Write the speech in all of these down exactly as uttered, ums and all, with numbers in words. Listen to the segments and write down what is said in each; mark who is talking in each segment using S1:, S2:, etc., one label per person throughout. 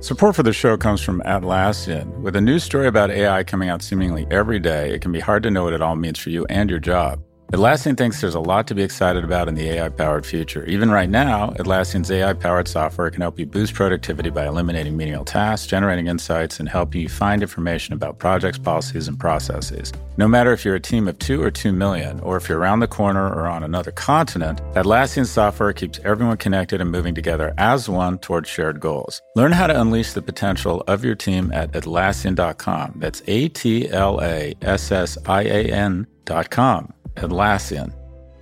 S1: Support for the show comes from Atlassian. With a news story about A I coming out seemingly every day, it can be hard to know what it all means for you and your job. Atlassian thinks there's a lot to be excited about in the A I-powered future. Even right now, Atlassian's A I-powered software can help you boost productivity by eliminating menial tasks, generating insights, and helping you find information about projects, policies, and processes. No matter if you're a team of two or two million, or if you're around the corner or on another continent, Atlassian software keeps everyone connected and moving together as one towards shared goals. Learn how to unleash the potential of your team at Atlassian dot com. That's A T L A S S I A N dot com. Atlassian.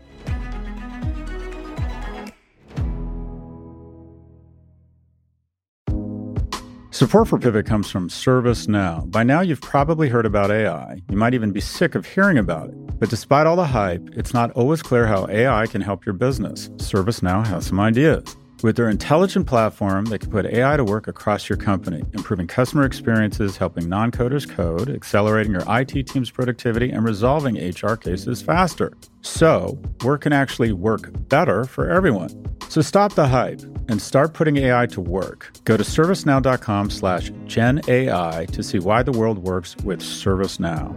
S1: Support for Pivot comes from ServiceNow. By now, you've probably heard about A I. You might even be sick of hearing about it. But despite all the hype, it's not always clear how A I can help your business. ServiceNow has some ideas. With their intelligent platform, they can put A I to work across your company, improving customer experiences, helping non-coders code, accelerating your I T team's productivity, and resolving H R cases faster. So, work can actually work better for everyone. So stop the hype and start putting A I to work. Go to servicenow.com slash GenAI to see why the world works with ServiceNow.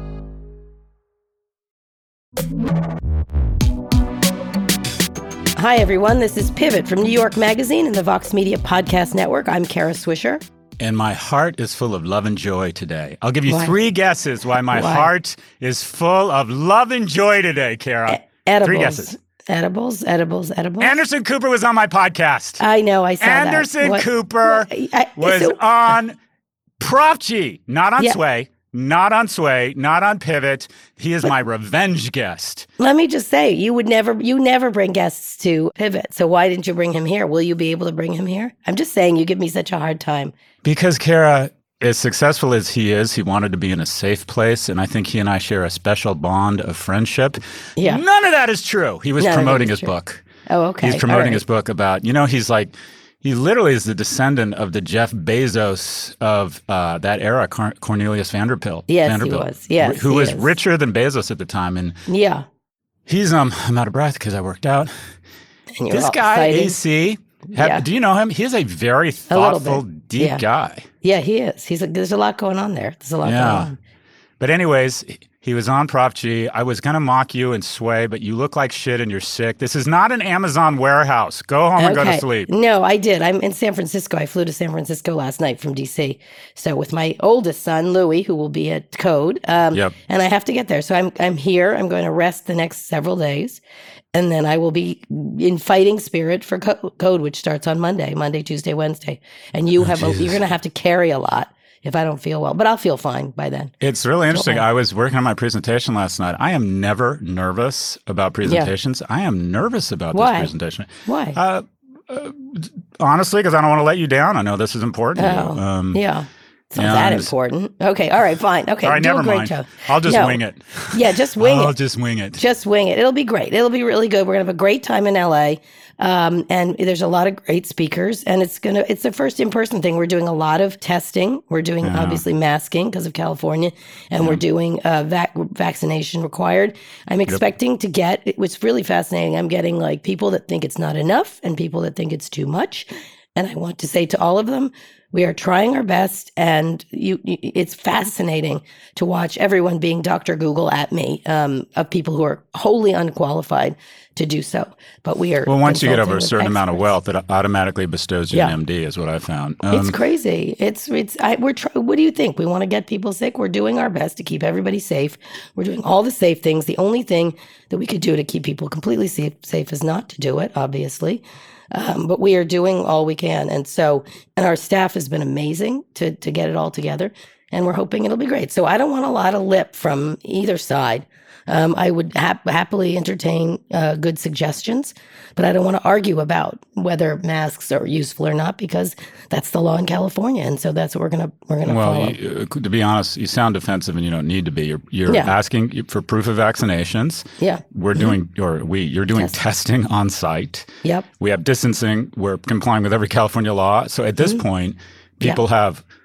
S2: Hi, everyone. This is Pivot from New York Magazine and the Vox Media Podcast Network. I'm Kara Swisher.
S1: And my heart is full of love and joy today. I'll give you
S2: Why?
S1: three guesses why my
S2: Why?
S1: heart is full of love and joy today, Kara.
S2: E- edibles.
S1: Three guesses.
S2: Edibles, edibles, edibles.
S1: Anderson Cooper was on my podcast.
S2: I know, I saw
S1: Anderson
S2: that. What-
S1: Cooper
S2: what- I-
S1: was
S2: so-
S1: on Prof G, not on
S2: Yeah.
S1: Sway, not on Sway, not on Pivot. He is my revenge guest.
S2: Let me just say, you would never, you never bring guests to Pivot. So why didn't you bring him here? Will you be able to bring him here? I'm just saying, you give me such a hard time.
S1: Because, Kara, as successful as he is, he wanted to be in a safe place, and I think he and I share a special bond of friendship.
S2: Yeah.
S1: None of that is true. He was
S2: None of it
S1: promoting
S2: is
S1: his
S2: true.
S1: book.
S2: Oh, okay.
S1: He's promoting
S2: All right.
S1: his book about, you know, he's like, he literally is the descendant of the Jeff Bezos of uh, that era, Car- Cornelius Vanderbilt.
S2: Yes, he
S1: Vanderbilt,
S2: was. Yes,
S1: who
S2: he
S1: was
S2: is.
S1: richer than Bezos at the time. And
S2: Yeah.
S1: he's, um, I'm out of breath because I worked out.
S2: And you're
S1: This
S2: all
S1: guy,
S2: excited.
S1: A C, have,
S2: Yeah.
S1: do you know him? He's a very
S2: A little
S1: thoughtful,
S2: bit.
S1: deep
S2: Yeah.
S1: guy.
S2: Yeah, he is. He's a, there's a lot going on there. There's a lot
S1: Yeah.
S2: going on.
S1: But anyways, he was on Prof G. I was going to mock you and Sway, but you look like shit and you're sick. This is not an Amazon warehouse. Go home and go to sleep.
S2: No, I did. I'm in San Francisco. I flew to San Francisco last night from D C. So with my oldest son, Louis, who will be at Code. Um,
S1: Yep.
S2: And I have to get there. So I'm I'm here. I'm going to rest the next several days. And then I will be in fighting spirit for Co- Code, which starts on Monday, Monday, Tuesday, Wednesday. And you have a,
S1: Jesus.
S2: you're going to have to carry a lot if I don't feel well. But I'll feel fine by then.
S1: It's really interesting.
S2: worry.
S1: I was working on my presentation last night. I am never nervous about presentations. I am nervous about
S2: Why?
S1: this presentation.
S2: Why?
S1: Uh, uh, honestly, because I don't want to let you down. I know this is important. to you.
S2: Oh,
S1: Um,
S2: yeah. It's not that
S1: and-
S2: important. Okay. All right. Fine. Okay.
S1: All right,
S2: do
S1: never
S2: a great
S1: mind.
S2: job.
S1: I'll just
S2: No.
S1: wing it.
S2: Yeah, just wing
S1: I'll
S2: it.
S1: just wing it.
S2: Just wing it. It'll be great. It'll be really good. We're gonna have a great time in L A. Um, and there's a lot of great speakers, and it's gonna it's the first in-person thing. We're doing a lot of testing. We're doing
S1: Yeah.
S2: obviously masking because of California, and we're doing uh, vac- vaccination required. I'm expecting to get. It was really fascinating. I'm getting like people that think it's not enough and people that think it's too much. And I want to say to all of them, we are trying our best, and you, you, it's fascinating to watch everyone being Doctor Google at me, um, of people who are wholly unqualified to do so. But we are
S1: Well, once you get
S2: consulting
S1: over a
S2: with
S1: certain amount of
S2: experts.
S1: wealth, it automatically bestows you
S2: Yeah.
S1: an M D, is what I found.
S2: It's
S1: Um,
S2: crazy. It's it's. I, we're. Try, what do you think? We want to get people sick. We're doing our best to keep everybody safe. We're doing all the safe things. The only thing that we could do to keep people completely safe, safe is not to do it, obviously. Um, but we are doing all we can, and so and our staff has been amazing to to get it all together, and we're hoping it'll be great. So I don't want a lot of lip from either side. Um, I would hap- happily entertain uh, good suggestions, but I don't want to argue about whether masks are useful or not because that's the law in California, and so that's what we're gonna we're gonna
S1: Well,
S2: follow.
S1: you, uh, to be honest, you sound defensive, and you don't need to be. You're, you're
S2: Yeah.
S1: asking for proof of vaccinations.
S2: Yeah.
S1: We're doing, or we, you're doing
S2: Testing.
S1: testing on site.
S2: Yep.
S1: We have distancing. We're complying with every California law. So at this point, people have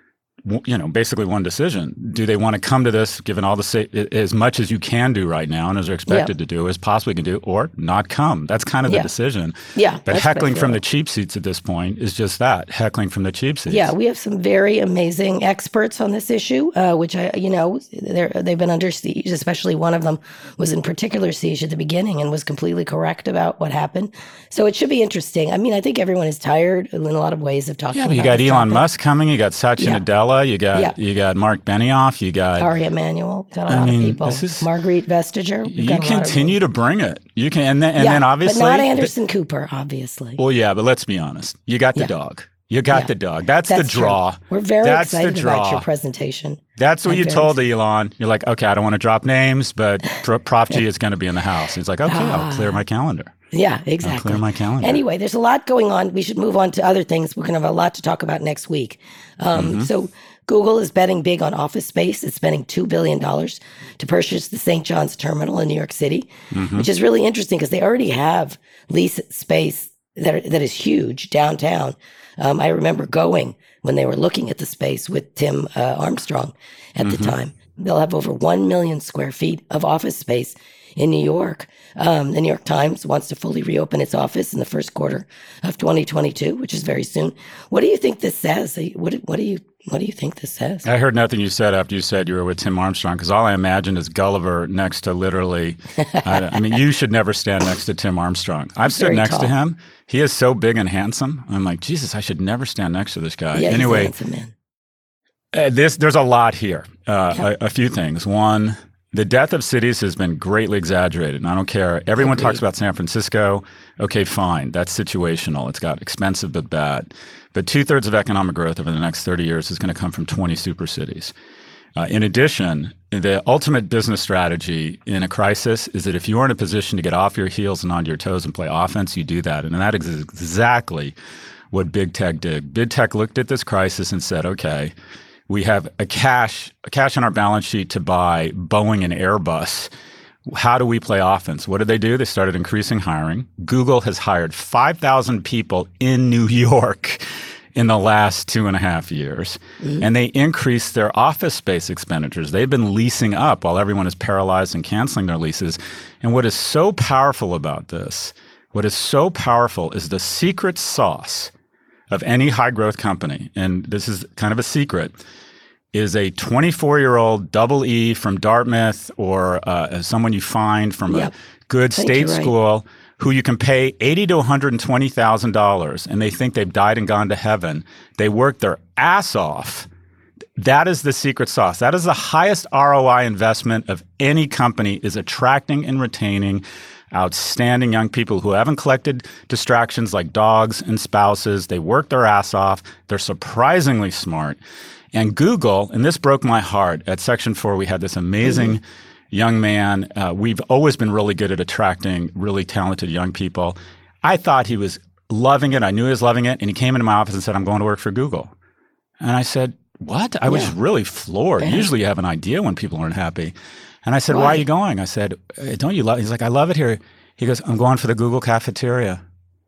S1: you know, basically one decision. Do they want to come to this, given all the sa- as much as you can do right now and as they're expected
S2: yeah.
S1: to do, as possibly can do, or not come? That's kind of the
S2: yeah.
S1: decision.
S2: Yeah.
S1: But heckling from the cheap seats at this point is just that, heckling from the cheap seats.
S2: Yeah, we have some very amazing experts on this issue, uh, which I, you know, they're, they've been under siege. Especially one of them was in particular siege at the beginning and was completely correct about what happened. So it should be interesting. I mean, I think everyone is tired in a lot of ways of talking.
S1: Yeah,
S2: about
S1: you got
S2: this
S1: Elon
S2: topic.
S1: Musk coming. You got Satya
S2: Yeah.
S1: Nadella. You got
S2: Yeah.
S1: you got Mark Benioff. You got
S2: Ari Emanuel. Got a
S1: I
S2: lot
S1: mean,
S2: of people.
S1: this is-
S2: Marguerite Vestager. We've
S1: You
S2: got a lot of
S1: continue to bring it. You can, and then, and
S2: yeah,
S1: then obviously,
S2: but not Anderson Cooper, obviously.
S1: Well, yeah, but let's be honest. You got the
S2: Yeah.
S1: dog. You got
S2: Yeah.
S1: the dog. That's,
S2: That's
S1: the draw.
S2: true. We're very
S1: That's the
S2: excited about
S1: draw.
S2: your presentation.
S1: That's what
S2: I'm
S1: you
S2: very
S1: told Elon. You're like, okay, I don't want to drop names, but Prof G is going to be in the house. He's like, okay, I'll clear my calendar.
S2: Yeah,
S1: I'll
S2: exactly.
S1: clear my calendar.
S2: Anyway, there's a lot going on. We should move on to other things. We're going to have a lot to talk about next week. Um,
S1: Mm-hmm.
S2: So Google is betting big on office space. It's spending two billion dollars to purchase the Saint John's terminal in New York City,
S1: Mm-hmm.
S2: which is really interesting because they already have lease space that, are, that is huge downtown. Um, I remember going when they were looking at the space with Tim uh, Armstrong at
S1: Mm-hmm.
S2: the time. They'll have over one million square feet of office space in New York. Um, the New York Times wants to fully reopen its office in the first quarter of twenty twenty-two, which is very soon. What do you think this says? What, what do you What do you think this says?
S1: I heard nothing you said after you said you were with Tim Armstrong, because all I imagined is Gulliver next to literally, I, I mean, you should never stand next to Tim Armstrong. I've stood
S2: very
S1: next
S2: tall.
S1: to him. He is so big and handsome. I'm like, Jesus, I should never stand next to this guy.
S2: Yeah,
S1: anyway,
S2: he's a handsome man.
S1: Uh, this there's a lot here. Uh, yeah. a, a few things. One, the death of cities has been greatly exaggerated. And I don't care. Everyone
S2: Agreed.
S1: talks about San Francisco. Okay, fine. That's situational. It's got expensive but bad. But two thirds of economic growth over the next thirty years is going to come from twenty super cities. Uh, in addition, the ultimate business strategy in a crisis is that if you are in a position to get off your heels and onto your toes and play offense, you do that. And that is exactly what big tech did. Big tech looked at this crisis and said, okay, we have a cash, a cash on our balance sheet to buy Boeing and Airbus. How do we play offense? What did they do? They started increasing hiring. Google has hired five thousand people in New York in the last two and a half years. Mm-hmm. And they increased their office space expenditures. They've been leasing up while everyone is paralyzed and canceling their leases. And what is so powerful about this, what is so powerful is the secret sauce of any high growth company, and this is kind of a secret, is a twenty-four-year-old double E from Dartmouth or uh, someone you find from yep. a good state
S2: right.
S1: school who you can pay eighty thousand to one hundred twenty thousand dollars, and they think they've died and gone to heaven. They work their ass off. That is the secret sauce. That is the highest R O I investment of any company, is attracting and retaining outstanding young people who haven't collected distractions like dogs and spouses. They work their ass off. They're surprisingly smart. And Google, and this broke my heart, at Section four, we had this amazing mm-hmm. young man. Uh, we've always been really good at attracting really talented young people. I thought he was loving it. I knew he was loving it. And he came into my office and said, I'm going to work for Google. And I said, what? I yeah. was really floored. Yeah. Usually you have an idea when people aren't happy. And I said, why, why are you going? I said, don't you love it? He's like, I love it here. He goes, I'm going for the Google cafeteria.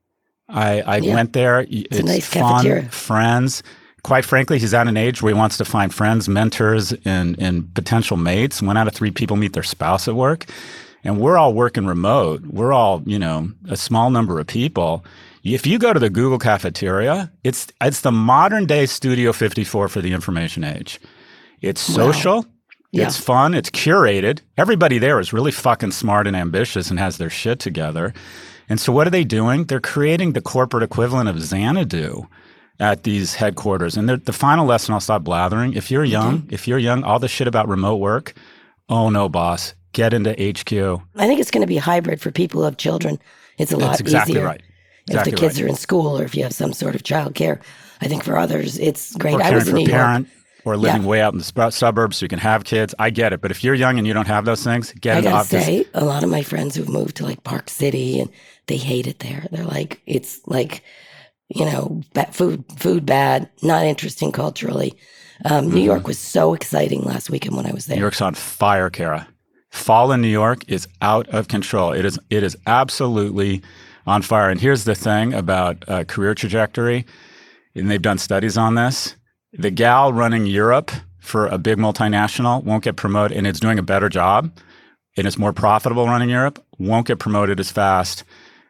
S1: I, I yeah. went there. It's,
S2: it's a nice
S1: fun,
S2: cafeteria.
S1: Friends. Quite frankly, he's at an age where he wants to find friends, mentors, and, and potential mates. One out of three people meet their spouse at work. And we're all working remote. We're all, you know, a small number of people. If you go to the Google cafeteria, it's it's the modern day Studio fifty-four for the information age. It's social. Wow.
S2: Yeah.
S1: It's fun. It's curated. Everybody there is really fucking smart and ambitious and has their shit together. And so what are they doing? They're creating the corporate equivalent of Xanadu at these headquarters. And the final lesson, I'll stop blathering. If you're young, mm-hmm. if you're young, all this shit about remote work, oh no, boss, get into H Q.
S2: I think it's going to be hybrid for people who have children. It's a lot
S1: That's exactly
S2: easier.
S1: Right. Exactly
S2: if the kids
S1: right.
S2: are in school or if you have some sort of child care. I think for others, it's great.
S1: Or
S2: I was in New
S1: for a parent.
S2: York.
S1: Or living
S2: yeah.
S1: way out in the sp- suburbs so you can have kids. I get it. But if you're young and you don't have those things, get
S2: I
S1: in the
S2: gotta
S1: office.
S2: say, a lot of my friends who've moved to like Park City and they hate it there. They're like, it's like, you know, bad, food, food bad, not interesting culturally. Um, mm-hmm. New York was so exciting last weekend when I was there.
S1: New York's on fire, Kara. Fall in New York is out of control. It is, it is absolutely on fire. And here's the thing about uh, career trajectory, and they've done studies on this. the gal running Europe for a big multinational won't get promoted, and it's doing a better job, and it's more profitable running Europe, won't get promoted as fast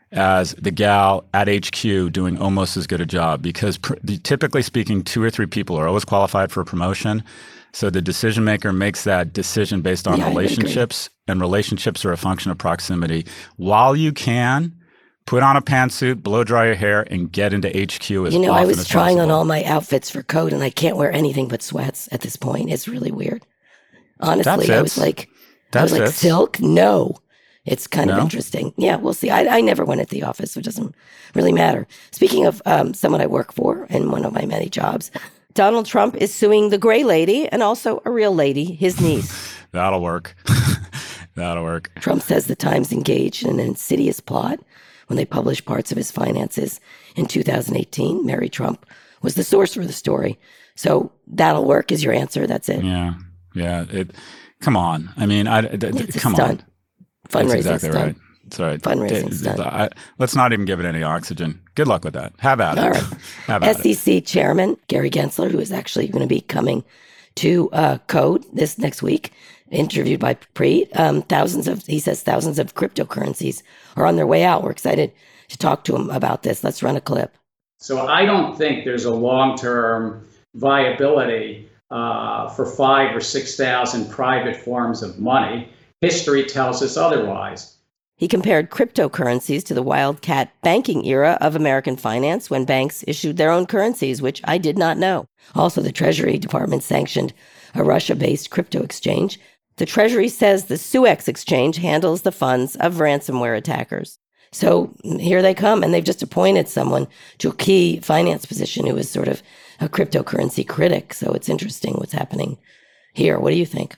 S1: as the gal at H Q doing almost as good a job, because pr- typically speaking, two or three people are always qualified for a promotion. So the decision maker makes that decision based on
S2: Yeah, I would
S1: relationships, and relationships are a function of proximity. While you can, put on a pantsuit, blow dry your hair, and get into H Q as
S2: You know,
S1: often
S2: I was
S1: as
S2: trying
S1: possible.
S2: on all my outfits for Code, and I can't wear anything but sweats at this point. It's really weird. Honestly, I was
S1: fits.
S2: like,
S1: That
S2: I was like,
S1: fits.
S2: silk? No. It's kind
S1: No?
S2: of interesting. Yeah, we'll see. I, I never went at the office, so it doesn't really matter. Speaking of um, someone I work for in one of my many jobs, Donald Trump is suing the gray lady and also a real lady, his niece.
S1: That'll work. That'll work.
S2: Trump says the Times engaged in an insidious plot when they published parts of his finances in two thousand eighteen. Mary Trump was the source for the story. So that'll work is your answer. That's it.
S1: Yeah. Yeah. It. Come on. I mean, I, th- th-
S2: It's a
S1: come
S2: stunt.
S1: on.
S2: Fundraising
S1: That's exactly
S2: stunt.
S1: right. That's right.
S2: Fundraising
S1: It-
S2: stunt.
S1: I, let's not even give it any oxygen. Good luck with that. Have at it.
S2: All right.
S1: Have at
S2: S E C Chairman Gary Gensler, who is actually going to be coming to uh, Code this next week, interviewed by Preet. Um, thousands of, he says, thousands of cryptocurrencies are on their way out. We're excited to talk to him about this. Let's run a clip.
S3: So I don't think there's a long-term viability uh, for five or six thousand private forms of money. History tells us otherwise.
S2: He compared cryptocurrencies to the wildcat banking era of American finance when banks issued their own currencies, which I did not know. Also, the Treasury Department sanctioned a Russia-based crypto exchange. The Treasury says the Suex exchange handles the funds of ransomware attackers. So here they come, and they've just appointed someone to a key finance position who is sort of a cryptocurrency critic. So it's interesting what's happening here. What do you think?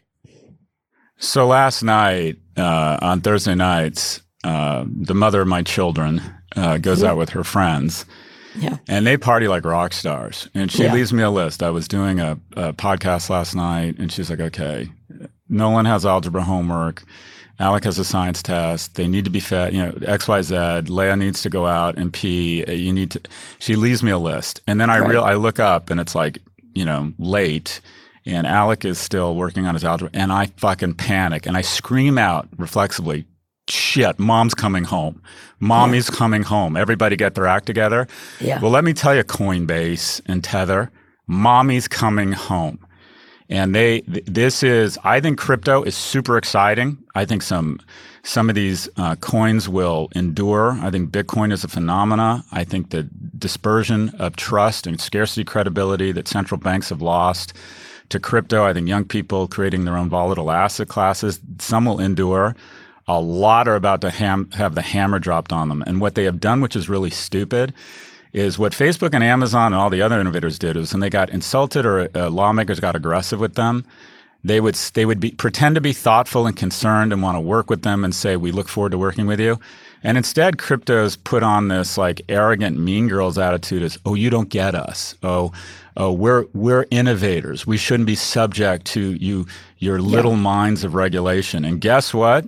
S1: So last night, uh, on Thursday nights, uh, the mother of my children uh, goes out with her friends,
S2: Yeah.
S1: and they party like rock stars. And she
S2: Yeah.
S1: leaves me a list. I was doing a, a podcast last night, and she's like, okay, Nolan has algebra homework. Alec has a science test. They need to be fed, you know, X, Y, Z. Leia needs to go out and pee. You need to, she leaves me a list. And then I
S2: Right.
S1: real, I look up and it's like, you know, late. And Alec is still working on his algebra, and I fucking panic, and I scream out reflexively, shit, mom's coming home. Mommy's coming home. Everybody get their act together.
S2: Yeah.
S1: Well, let me tell you, Coinbase and Tether, mommy's coming home. And they, th- this is, I think crypto is super exciting. I think some, some of these uh, coins will endure. I think Bitcoin is a phenomena. I think the dispersion of trust and scarcity credibility that central banks have lost to crypto, I think young people creating their own volatile asset classes, some will endure. A lot are about to ham- have the hammer dropped on them. And what they have done, which is really stupid, is what Facebook and Amazon and all the other innovators did is when they got insulted or uh, lawmakers got aggressive with them, they would they would be pretend to be thoughtful and concerned and want to work with them and say, we look forward to working with you. And instead, crypto's put on this like arrogant mean girls attitude as, oh, you don't get us. Oh, oh, we're we're innovators. We shouldn't be subject to you your little
S2: Yeah.
S1: minds of regulation. And guess what?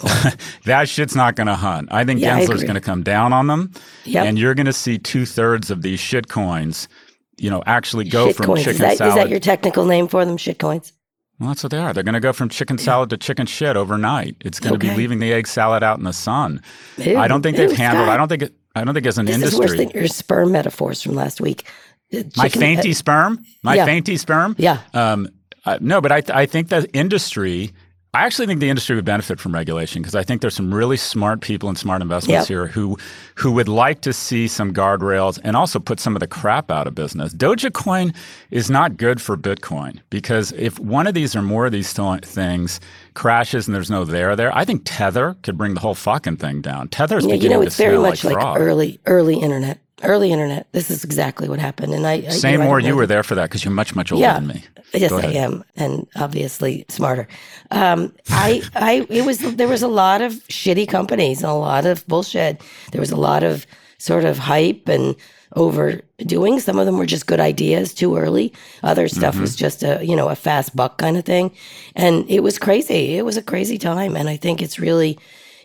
S1: That shit's not going to hunt. I think
S2: Yeah, I
S1: Gensler's
S2: agree.
S1: going to come down on them,
S2: Yep.
S1: and you're going to see two thirds of these shit coins, you know, actually go from
S2: Shitcoins.
S1: chicken
S2: Is that,
S1: salad.
S2: is that your technical name for them? Shitcoins?
S1: Well, that's what they are. They're going to go from chicken salad to chicken shit overnight. It's going to
S2: Okay.
S1: be leaving the egg salad out in the sun.
S2: Ew.
S1: I don't think
S2: Ew,
S1: they've handled.
S2: Scott.
S1: I don't think. It, I don't think as an
S2: This
S1: industry.
S2: is worse than your sperm metaphors from last week. Uh,
S1: my
S2: chicken-
S1: fainty
S2: uh,
S1: sperm. My
S2: yeah.
S1: fainty sperm.
S2: Yeah.
S1: Um, uh, no, but I, I think that industry. I actually think the industry would benefit from regulation because I think there's some really smart people and smart investments
S2: Yep.
S1: here who who would like to see some guardrails and also put some of the crap out of business. Dogecoin is not good for Bitcoin because if one of these or more of these th- things crashes and there's no there there, I think Tether could bring the whole fucking thing down. Tether's
S2: Yeah,
S1: beginning
S2: you know,
S1: to
S2: it's very
S1: smell
S2: much
S1: like
S2: like
S1: frog.
S2: early, early internet. Early internet. This is exactly what happened. And I, I
S1: Say
S2: you know, I
S1: more.
S2: don't
S1: You
S2: know
S1: were
S2: the-
S1: there for that because you're much much older
S2: Yeah.
S1: than me.
S2: Yes,
S1: Go
S2: I
S1: ahead.
S2: am, and obviously smarter. Um, I, I, it was there was a lot of shitty companies and a lot of bullshit. There was a lot of sort of hype and overdoing. Some of them were just good ideas too early. Other stuff
S1: Mm-hmm.
S2: was just a you know a fast buck kind of thing, and it was crazy. It was a crazy time, and I think it's really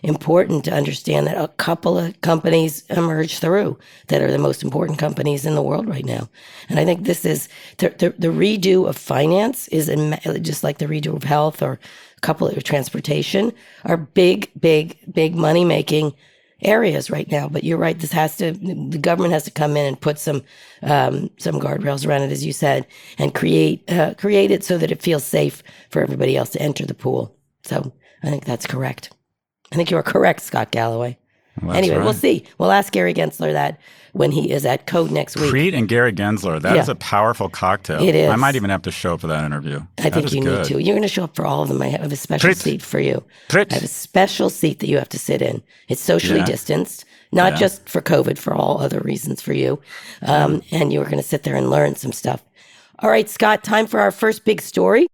S2: important to understand that a couple of companies emerge through that are the most important companies in the world right now. And I think this is the, the, the redo of finance is in, just like the redo of health or a couple of transportation are big, big, big money making areas right now. But you're right. This has to, the government has to come in and put some, um, some guardrails around it, as you said, and create, uh, create it so that it feels safe for everybody else to enter the pool. So I think that's correct. I think you are correct, Scott Galloway. Well, anyway, right. We'll see. We'll ask Gary Gensler that when he is at Code next week.
S1: Preet and Gary Gensler. That yeah. is a powerful cocktail.
S2: It is.
S1: I might even have to show up for that interview.
S2: I
S1: that
S2: think you
S1: good.
S2: need to. You're going to show up for all of them. I have a special
S1: Preet.
S2: seat for you.
S1: Preet.
S2: I have a special seat that you have to sit in. It's socially
S1: yeah.
S2: distanced, not
S1: yeah.
S2: just for COVID, for all other reasons for you. Um, and you're going to sit there and learn some stuff. All right, Scott, time for our first big story.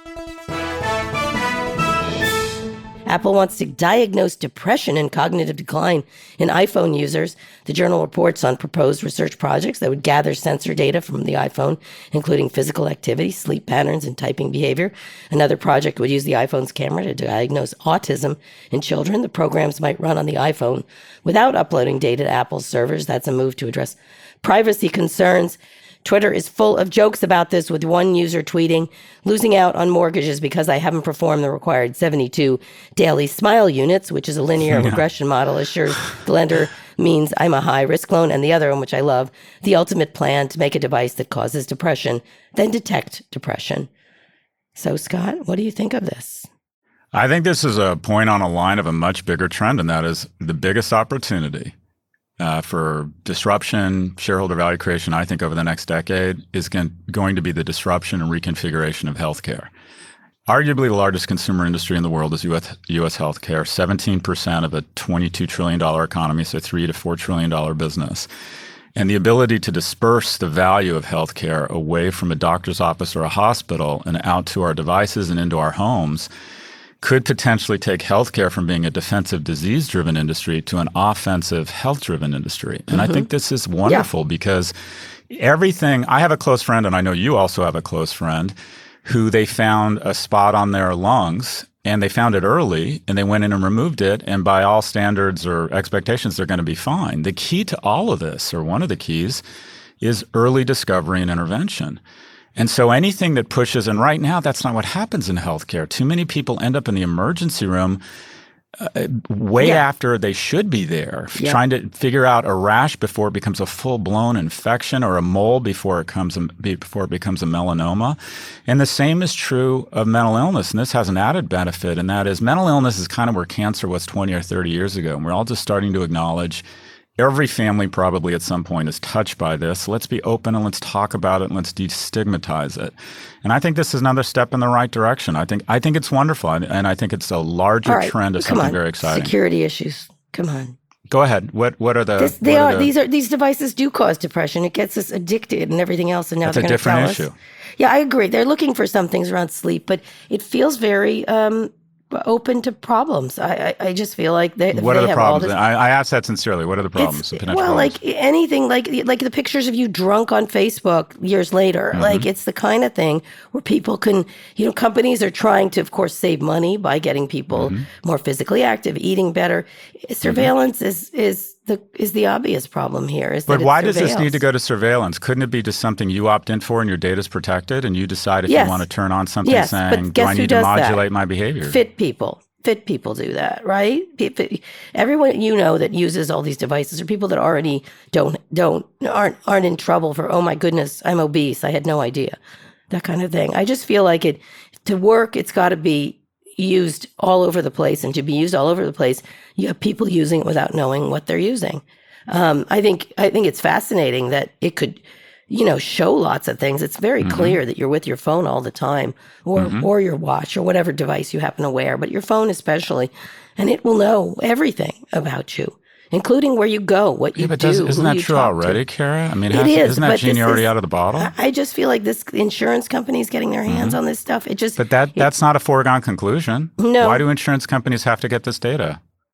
S2: Apple wants to diagnose depression and cognitive decline in iPhone users. The journal reports on proposed research projects that would gather sensor data from the iPhone, including physical activity, sleep patterns, and typing behavior. Another project would use the iPhone's camera to diagnose autism in children. The programs might run on the iPhone without uploading data to Apple's servers. That's a move to address privacy concerns. Twitter is full of jokes about this, with one user tweeting, losing out on mortgages because I haven't performed the required seventy-two daily smile units, which is a linear yeah. regression model, assures the lender means I'm a high-risk loan. And the other one, which I love, the ultimate plan to make a device that causes depression, then detect depression. So, Scott, what do you think of this?
S1: I think this is a point on a line of a much bigger trend, and that is the biggest opportunity Uh, for disruption, shareholder value creation, I think over the next decade is going, going to be the disruption and reconfiguration of healthcare. Arguably the largest consumer industry in the world is U S, U S healthcare, seventeen percent of a twenty-two trillion dollars economy, so three to four trillion dollars business. And the ability to disperse the value of healthcare away from a doctor's office or a hospital and out to our devices and into our homes could potentially take healthcare from being a defensive disease-driven industry to an offensive health-driven industry. And mm-hmm. I think this is wonderful yeah. because everything – I have a close friend, and I know you also have a close friend, who they found a spot on their lungs, and they found it early, and they went in and removed it, and by all standards or expectations, they're going to be fine. The key to all of this, or one of the keys, is early discovery and intervention. And so anything that pushes, and right now that's not what happens in healthcare. Too many people end up in the emergency room uh, way yeah. after they should be there, yeah. trying to figure out a rash before it becomes a full-blown infection, or a mole before it comes a, before it becomes a melanoma. And the same is true of mental illness. And this has an added benefit, and that is mental illness is kind of where cancer was twenty or thirty years ago. And we're all just starting to acknowledge every family probably at some point is touched by this. Let's be open and let's talk about it and let's destigmatize it. And I think this is another step in the right direction. I think I think it's wonderful, and I think it's a larger right. trend of
S2: Come
S1: something
S2: on.
S1: very exciting.
S2: Security issues. Come on.
S1: Go ahead. What what are the?
S2: This, they
S1: what
S2: are,
S1: are the,
S2: these are these devices do cause depression. It gets us addicted and everything else. And now
S1: That's
S2: they're
S1: a
S2: going to tell
S1: different issue.
S2: us. Yeah, I agree. They're looking for some things around sleep, but it feels very um, open to problems. I, I, I just feel like they.
S1: What
S2: they
S1: are the
S2: have
S1: problems?
S2: All this,
S1: I, I ask that sincerely. What are the problems? The
S2: well,
S1: problems?
S2: like anything, like like the pictures of you drunk on Facebook years later. Mm-hmm. Like it's the kind of thing where people can, you know, companies are trying to, of course, save money by getting people mm-hmm. more physically active, eating better. Surveillance mm-hmm. is is. The, is the obvious problem here. Is
S1: but
S2: that
S1: why
S2: it
S1: does
S2: surveils.
S1: this need to go to surveillance? Couldn't it be just something you opt in for and your data is protected and you decide if
S2: yes.
S1: you want to turn on something
S2: yes,
S1: saying, do I need to modulate
S2: that?
S1: my behavior?
S2: Fit people. Fit people do that, right? Everyone you know that uses all these devices are people that already don't, don't, aren't, aren't in trouble for, oh my goodness, I'm obese. I had no idea. That kind of thing. I just feel like it, to work, it's got to be used all over the place, and to be used all over the place, you have people using it without knowing what they're using. Um, I think I think it's fascinating that it could, you know, show lots of things. It's very mm-hmm. clear that you're with your phone all the time, or mm-hmm. or your watch, or whatever device you happen to wear, but your phone especially, and it will know everything about you, including where you go, what you
S1: yeah, but
S2: do.
S1: Does, isn't that true already,
S2: to.
S1: Kara? I mean,
S2: it
S1: has,
S2: is,
S1: isn't that genie already
S2: is,
S1: out of the bottle?
S2: I just feel like this insurance companies getting their hands
S1: mm-hmm.
S2: on this stuff. It just
S1: but that
S2: it,
S1: that's not a foregone conclusion.
S2: No.
S1: Why do insurance companies have to get this data?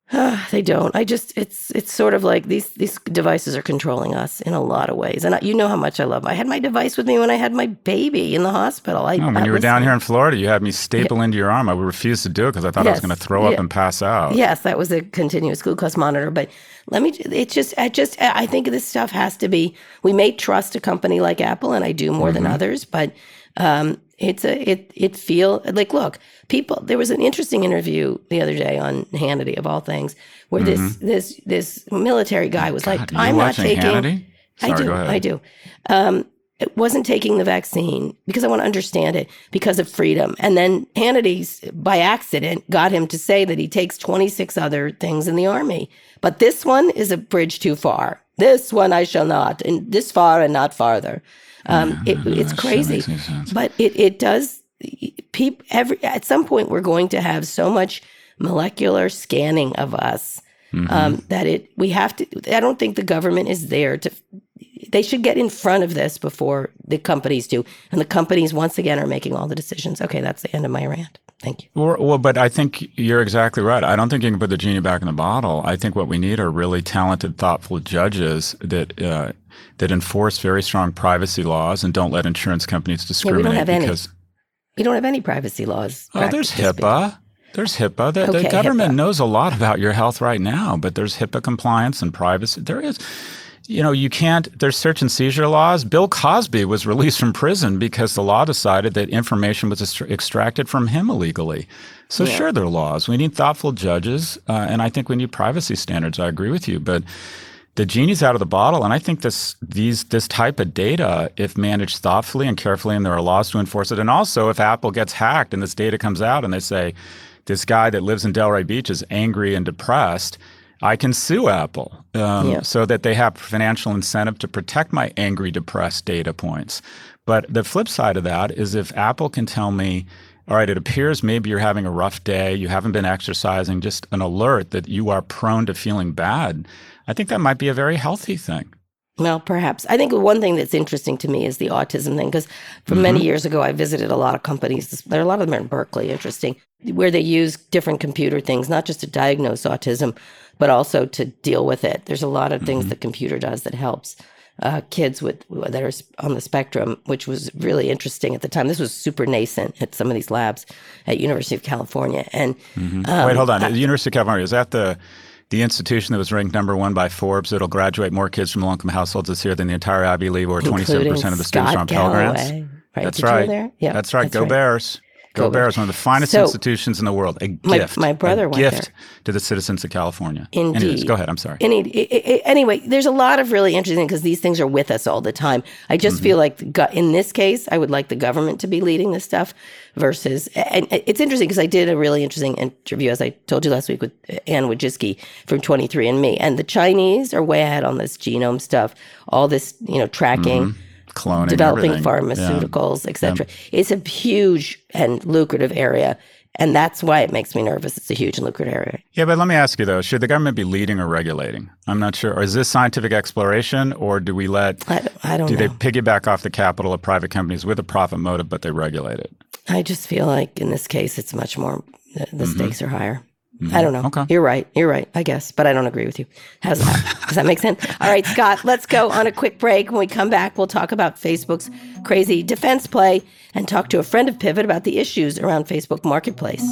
S2: They don't. I just, it's it's sort of like these these devices are controlling us in a lot of ways. And I, you know how much I love them. I had my device with me when I had my baby in the hospital. I,
S1: no, when you were down here in Florida, you had me staple yeah. into your arm. I refused to do it because I thought yes. I was going to throw yeah. up and pass out.
S2: Yes, that was a continuous glucose monitor. But let me, it's just, I just, I think this stuff has to be, we may trust a company like Apple, and I do more mm-hmm. than others, but um, it's a, it, it feel like, look, people, there was an interesting interview the other day on Hannity, of all things, where mm-hmm. this, this, this military guy was
S1: God,
S2: like, I'm not taking,
S1: Hannity? Sorry,
S2: I do,
S1: go ahead.
S2: I do. Um, it wasn't taking the vaccine because I want to understand it because of freedom. And then Hannity's, by accident, got him to say that he takes twenty-six other things in the Army. But this one is a bridge too far. This one I shall not, and this far and not farther. Um, yeah, it, it's crazy, but it, it does. People, every at some point, we're going to have so much molecular scanning of us mm-hmm. um, that it we have to. I don't think the government is there to. They should get in front of this before the companies do, and the companies once again are making all the decisions. Okay, that's the end of my rant. Thank you.
S1: Well, well, but I think you're exactly right. I don't think you can put the genie back in the bottle. I think what we need are really talented, thoughtful judges that uh, that enforce very strong privacy laws and don't let insurance companies discriminate.
S2: Yeah, we don't have
S1: because
S2: any. We don't have any privacy laws.
S1: Oh, there's HIPAA. There's HIPAA. The, okay, the government HIPAA. knows a lot about your health right now, but there's HIPAA compliance and privacy. There is. You know, you can't, there's search and seizure laws. Bill Cosby was released from prison because the law decided that information was est- extracted from him illegally. So yeah. sure, there are laws. We need thoughtful judges, uh, and I think we need privacy standards. I agree with you, but the genie's out of the bottle, and I think this these this type of data, if managed thoughtfully and carefully, and there are laws to enforce it, and also if Apple gets hacked and this data comes out and they say, this guy that lives in Delray Beach is angry and depressed, I can sue Apple um, yeah. so that they have financial incentive to protect my angry, depressed data points. But the flip side of that is if Apple can tell me, all right, it appears maybe you're having a rough day, you haven't been exercising, just an alert that you are prone to feeling bad, I think that might be a very healthy thing.
S2: Well, perhaps. I think one thing that's interesting to me is the autism thing, because from mm-hmm. many years ago, I visited a lot of companies. There are a lot of them in Berkeley, interesting, where they use different computer things, not just to diagnose autism, but also to deal with it. There's a lot of things mm-hmm. the computer does that helps uh, kids with that are on the spectrum, which was really interesting at the time. This was super nascent at some of these labs at University of California. And
S1: mm-hmm. um, Wait, hold on. I, the University of California, is that the... The institution that was ranked number one by Forbes that'll graduate more kids from low-income households this year than the entire Ivy League, or twenty-seven percent of the students are on Pell Grants.
S2: Right?
S1: That's
S2: Did
S1: right.
S2: There? Yep,
S1: that's right.
S2: That's
S1: Go
S2: right.
S1: Bears. Go, Go Bears. One of the finest so, institutions in the world. A
S2: my,
S1: gift.
S2: My brother
S1: a
S2: went
S1: gift
S2: there.
S1: to the citizens of California.
S2: Indeed.
S1: Anyways, go ahead. I'm sorry.
S2: Indeed. Anyway, there's a lot of really interesting because these things are with us all the time. I just mm-hmm. feel like the, in this case, I would like the government to be leading this stuff versus, and it's interesting because I did a really interesting interview, as I told you last week, with Ann Wojcicki from twenty-three and me. And the Chinese are way ahead on this genome stuff, all this, you know, tracking.
S1: Mm-hmm. Cloning,
S2: developing
S1: everything.
S2: pharmaceuticals,
S1: yeah.
S2: et cetera.
S1: Yeah.
S2: It's a huge and lucrative area, and that's why it makes me nervous. It's a huge and lucrative area.
S1: Yeah, but let me ask you, though, should the government be leading or regulating? I'm not sure. Or is this scientific exploration, or do we let,
S2: I, I don't
S1: do
S2: know.
S1: they piggyback off the capital of private companies with a profit motive, but they regulate it?
S2: I just feel like in this case, it's much more, the, the mm-hmm. stakes are higher. Mm-hmm. I don't know.
S1: Okay.
S2: You're right. You're right, I guess. But I don't agree with you. How's that? Does that make sense? All right, Scott, let's go on a quick break. When we come back, we'll talk about Facebook's crazy defense play and talk to a friend of Pivot about the issues around Facebook Marketplace.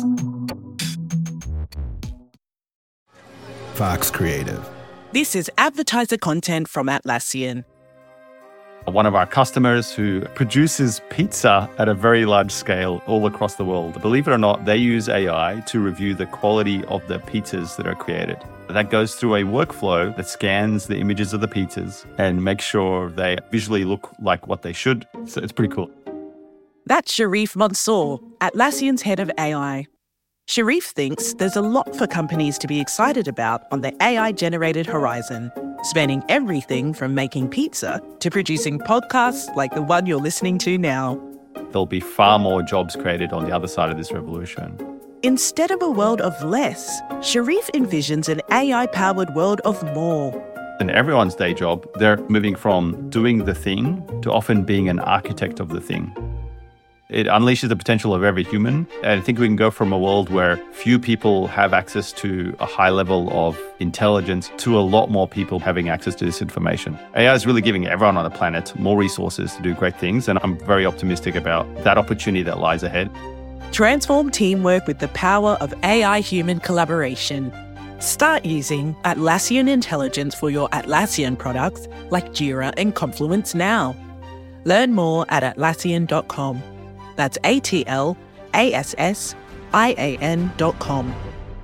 S4: Fox Creative.
S5: This is advertiser content from Atlassian.
S6: One of our customers who produces pizza at a very large scale all across the world. Believe it or not, they use A I to review the quality of the pizzas that are created. That goes through a workflow that scans the images of the pizzas and makes sure they visually look like what they should. So it's pretty cool.
S5: That's Sharif Mansour, Atlassian's head of A I. Sharif thinks there's a lot for companies to be excited about on the A I-generated horizon, spanning everything from making pizza to producing podcasts like the one you're listening to now.
S6: There'll be far more jobs created on the other side of this revolution.
S5: Instead of a world of less, Sharif envisions an A I-powered world of more.
S6: In everyone's day job, they're moving from doing the thing to often being an architect of the thing. It unleashes the potential of every human. And I think we can go from a world where few people have access to a high level of intelligence to a lot more people having access to this information. A I is really giving everyone on the planet more resources to do great things. And I'm very optimistic about that opportunity that lies ahead.
S5: Transform teamwork with the power of A I-human collaboration. Start using Atlassian Intelligence for your Atlassian products like Jira and Confluence now. Learn more at atlassian dot com. That's A T L A S S I A N dot com.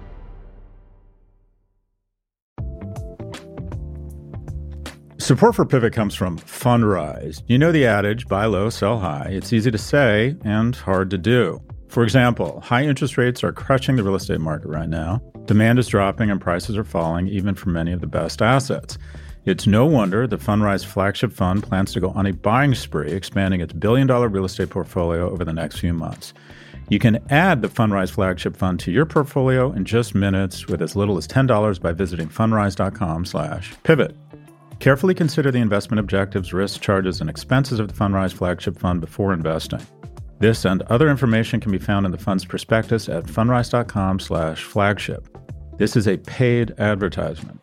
S1: Support for Pivot comes from Fundrise. You know the adage, buy low, sell high. It's easy to say and hard to do. For example, high interest rates are crushing the real estate market right now. Demand is dropping and prices are falling, even for many of the best assets. It's no wonder the Fundrise flagship fund plans to go on a buying spree, expanding its billion-dollar real estate portfolio over the next few months. You can add the Fundrise flagship fund to your portfolio in just minutes with as little as ten dollars by visiting fundrise.com slash pivot. Carefully consider the investment objectives, risks, charges, and expenses of the Fundrise flagship fund before investing. This and other information can be found in the fund's prospectus at fundrise.com slash flagship. This is a paid advertisement.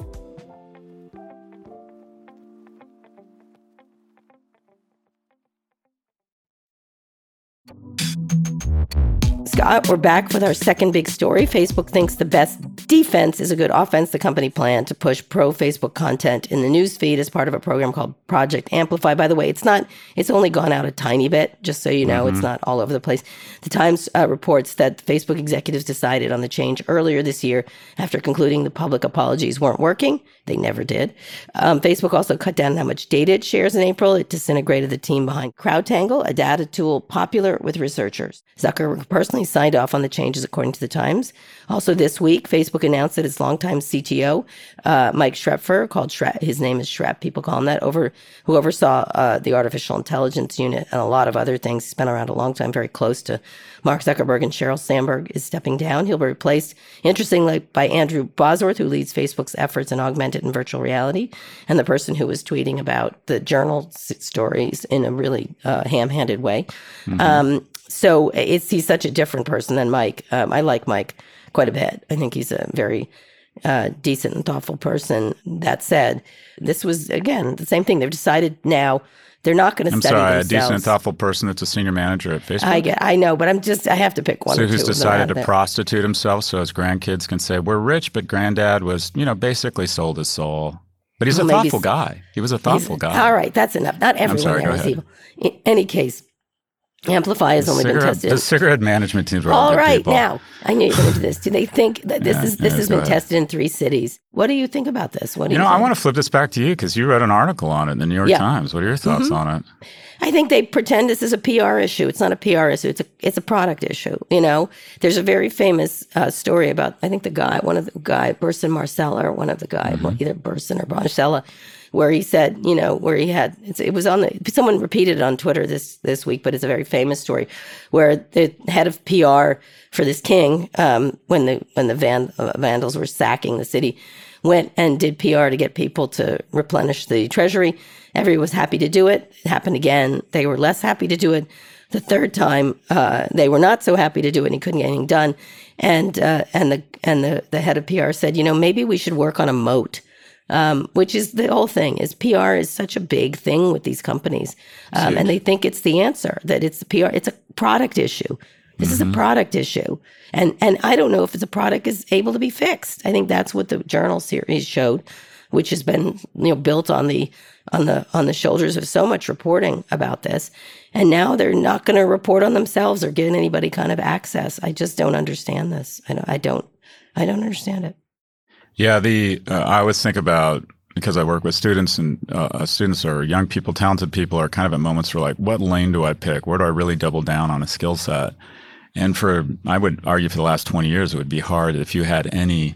S2: Scott, we're back with our second big story. Facebook thinks the best defense is a good offense. The company planned to push pro-Facebook content in the newsfeed as part of a program called Project Amplify. By the way, it's not, it's only gone out a tiny bit, just so you know. Mm-hmm. It's not all over the place. The Times uh, reports that Facebook executives decided on the change earlier this year after concluding the public apologies weren't working. They never did. Um, Facebook also cut down how much data it shares in April. It disintegrated the team behind CrowdTangle, a data tool popular with researchers. Zuckerberg personally signed off on the changes, according to the Times. Also this week, Facebook announced that its longtime C T O, uh, Mike Schrepfer, called Schrep, his name is Schrep, people call him that, over who oversaw uh, the artificial intelligence unit and a lot of other things. He's been around a long time, very close to Mark Zuckerberg and Sheryl Sandberg, is stepping down. He'll be replaced, interestingly, by Andrew Bosworth, who leads Facebook's efforts in augmented and virtual reality, and the person who was tweeting about the journal stories in a really uh, ham-handed way. Mm-hmm. Um, so it's he's such a different person than Mike. Um, I like Mike quite a bit. I think he's a very uh, decent and thoughtful person. That said, this was, again, the same thing. They've decided now they're not going to study
S1: sorry,
S2: themselves.
S1: I'm sorry, a decent and thoughtful person that's a senior manager at Facebook?
S2: I get, I know, but I'm just, I have to pick one
S1: so
S2: or two.
S1: who's decided to
S2: there.
S1: prostitute himself so his grandkids can say, we're rich, but granddad was, you know, basically sold his soul. But he's well, a thoughtful guy. He was a thoughtful guy.
S2: All right, that's enough. Not everyone
S1: sorry,
S2: there is evil. In any case, Amplify has
S1: the
S2: only
S1: cigarette,
S2: been tested.
S1: The cigarette management teams were all,
S2: all
S1: good
S2: right
S1: people.
S2: Now. I knew you were going to do this. Do they think that this
S1: yeah,
S2: is this
S1: yeah,
S2: has been
S1: ahead.
S2: tested in three cities? What do you think about this? What do
S1: you
S2: you
S1: know,
S2: think?
S1: I want to flip this back to you because you wrote an article on it in the New York
S2: yeah.
S1: Times. What are your thoughts
S2: mm-hmm.
S1: on it?
S2: I think they pretend this is a P R issue. It's not a P R issue. It's a it's a product issue. You know, there's a very famous uh, story about, I think the guy, one of the guy, Burson Marcella, or one of the guy, mm-hmm. either Burson or Marcella, where he said, you know, where he had, it's, it was on the, someone repeated it on Twitter this, this week, but it's a very famous story where the head of P R for this king, um, when the, when the Van, uh, Vandals were sacking the city, went and did P R to get people to replenish the treasury. Everyone was happy to do it. It happened again. They were less happy to do it. The third time, uh, they were not so happy to do it, and he couldn't get anything done. And, uh, and the, and the, the head of P R said, you know, maybe we should work on a moat. Um, which is the whole thing, is P R is such a big thing with these companies. Um, and they think it's the answer, that it's the P R, it's a product issue. This mm-hmm. is a product issue. And and I don't know if it's a product is able to be fixed. I think that's what the journal series showed, which has been, you know, built on the on the on the shoulders of so much reporting about this. And now they're not going to report on themselves or give anybody kind of access. I just don't understand this. I don't I don't, I don't understand it.
S1: Yeah, the uh, I always think about, because I work with students, and uh, students are young people, talented people, are kind of at moments where like, what lane do I pick? Where do I really double down on a skill set? And for, I would argue for the last twenty years, it would be hard if you had any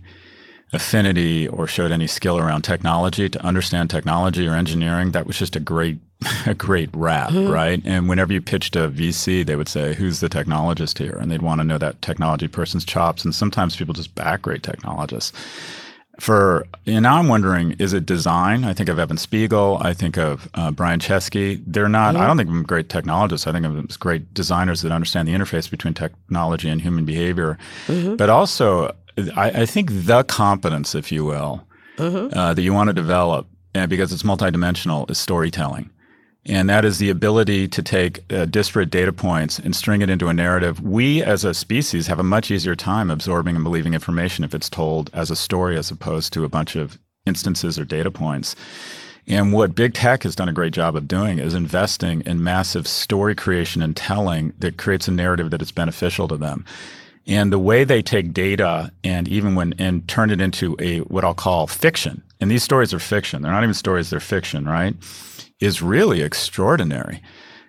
S1: affinity or showed any skill around technology to understand technology or engineering. That was just a great, a great rap, mm-hmm. right? And whenever you pitched a V C, they would say, who's the technologist here? And they'd want to know that technology person's chops. And sometimes people just back great technologists. for, and now I'm wondering, is it design? I think of Evan Spiegel. I think of uh, Brian Chesky. They're not, mm-hmm. I don't think of them great technologists. I think of them as great designers that understand the interface between technology and human behavior. Mm-hmm. But also, I, I think the competence, if you will, mm-hmm. uh, that you want to develop, and because it's multidimensional, is storytelling. And that is the ability to take uh, disparate data points and string it into a narrative. We as a species have a much easier time absorbing and believing information if it's told as a story as opposed to a bunch of instances or data points. And what big tech has done a great job of doing is investing in massive story creation and telling that creates a narrative that is beneficial to them. And the way they take data and even when and turn it into a what I'll call fiction, and these stories are fiction. They're not even stories, they're fiction, right? Is really extraordinary.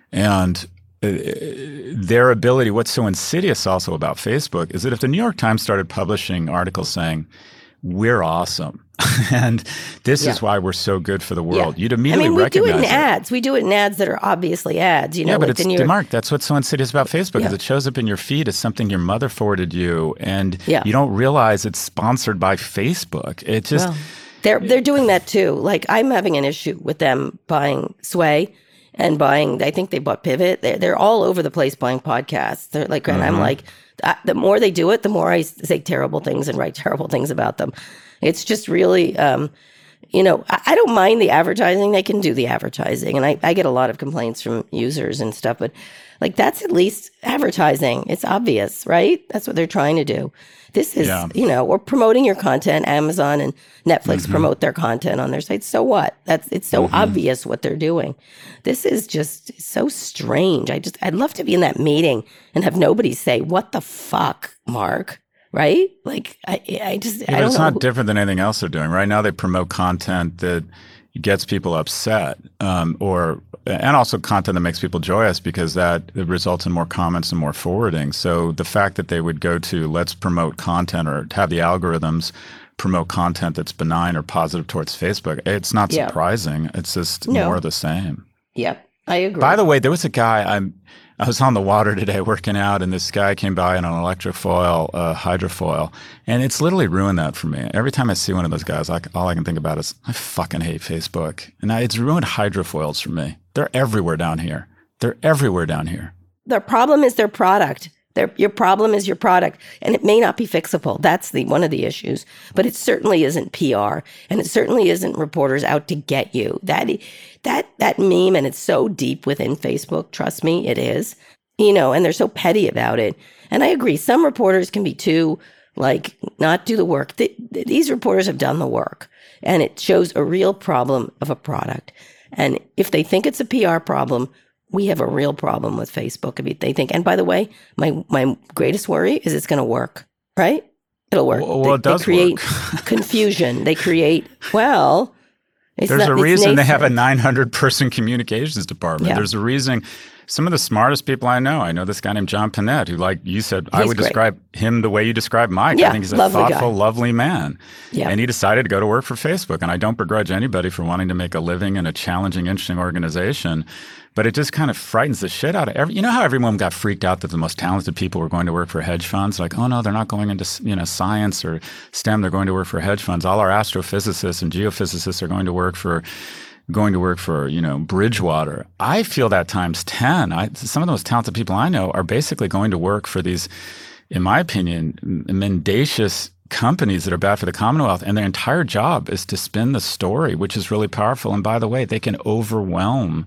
S1: And uh, their ability, what's so insidious also about Facebook is that if the New York Times started publishing articles saying, we're awesome, and this yeah. is why we're so good for the world, yeah. you'd immediately
S2: I mean, we
S1: recognize
S2: do it in
S1: it. ads.
S2: We do it in ads that are obviously ads. You know,
S1: yeah, but
S2: like
S1: it's,
S2: New York-
S1: Mark, that's what's so insidious about Facebook
S2: yeah.
S1: is it shows up in your feed as something your mother forwarded you, and
S2: yeah.
S1: you don't realize it's sponsored by Facebook. It just...
S2: Well. They're they're doing that too. Like I'm having an issue with them buying Sway and buying. I think they bought Pivot. They're they're all over the place buying podcasts. They're like, and mm-hmm. I'm like, I, the more they do it, the more I say terrible things and write terrible things about them. It's just really, um, you know, I, I don't mind the advertising. They can do the advertising, and I I get a lot of complaints from users and stuff. But like that's at least advertising. It's obvious, right? That's what they're trying to do. This is, yeah. you know, or promoting your content. Amazon and Netflix mm-hmm. promote their content on their sites. So what? That's it's so mm-hmm. obvious what they're doing. This is just so strange. I just I'd love to be in that meeting and have nobody say, "What the fuck, Mark?" Right? Like I, I just
S1: yeah,
S2: I don't
S1: it's
S2: know.
S1: not different than anything else they're doing. Right now, they promote content that gets people upset, um, or and also content that makes people joyous because that results in more comments and more forwarding. So the fact that they would go to let's promote content or have the algorithms promote content that's benign or positive towards Facebook, it's not
S2: yeah.
S1: surprising. It's just
S2: no.
S1: more of the same.
S2: Yep, I agree.
S1: By the way, there was a guy I'm. I was on the water today working out, and this guy came by in an electric foil, uh, hydrofoil, and it's literally ruined that for me. Every time I see one of those guys, like all I can think about is I fucking hate Facebook, and I, it's ruined hydrofoils for me. They're everywhere down here. They're everywhere down here.
S2: Their problem is their product. Their, your problem is your product, and it may not be fixable. That's the one of the issues, but it certainly isn't P R, and it certainly isn't reporters out to get you. That that that meme, and it's so deep within Facebook. Trust me, it is. You know, and they're so petty about it. And I agree, some reporters can be too like not do the work. Th- these reporters have done the work, and it shows a real problem of a product. And if they think it's a P R problem, we have a real problem with Facebook. If they think, and by the way, my my greatest worry is it's going to work, right? It'll work.
S1: Well,
S2: they,
S1: it does
S2: they create
S1: work.
S2: confusion. They create, well, it's
S1: There's
S2: not,
S1: a reason they
S2: nascent.
S1: have a nine hundred person communications department.
S2: Yeah.
S1: There's a reason. Some of the smartest people I know, I know this guy named John Panette, who, like you said, he's I would great. describe him the way you describe Mike.
S2: Yeah,
S1: I think he's a
S2: lovely
S1: thoughtful,
S2: guy.
S1: lovely man.
S2: Yeah.
S1: And he decided to go to work for Facebook. And I don't begrudge anybody for wanting to make a living in a challenging, interesting organization. But it just kind of frightens the shit out of every. You know how everyone got freaked out that the most talented people were going to work for hedge funds? Like, oh no, they're not going into you know science or STEM. They're going to work for hedge funds. All our astrophysicists and geophysicists are going to work for. going to work for, you know, Bridgewater. I feel that times ten. I, some of the most talented people I know are basically going to work for these, in my opinion, mendacious companies that are bad for the Commonwealth. And their entire job is to spin the story, which is really powerful. And by the way, they can overwhelm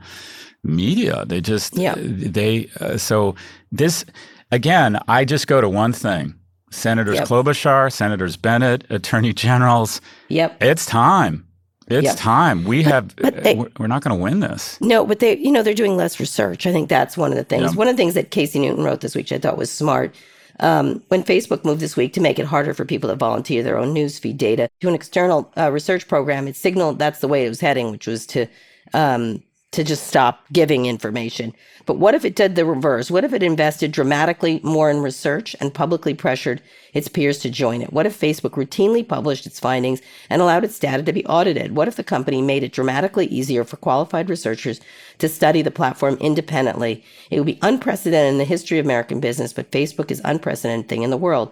S1: media. They just,
S2: yeah.
S1: they, uh, so this, again, I just go to one thing. Senators yep. Klobuchar, Senators Bennett, Attorney Generals.
S2: Yep.
S1: It's time. It's yep. time. We
S2: but,
S1: have,
S2: but they,
S1: we're not going to win this.
S2: No, but they, you know, they're doing less research. I think that's one of the things.
S1: Yeah.
S2: One of the things that Casey Newton wrote this week, which I thought was smart. Um, when Facebook moved this week to make it harder for people to volunteer their own newsfeed data to an external uh, research program, it signaled that's the way it was heading, which was to um, to just stop giving information. But what if it did the reverse? What if it invested dramatically more in research and publicly pressured its peers to join it? What if Facebook routinely published its findings and allowed its data to be audited? What if the company made it dramatically easier for qualified researchers to study the platform independently? It would be unprecedented in the history of American business, but Facebook is an unprecedented thing in the world.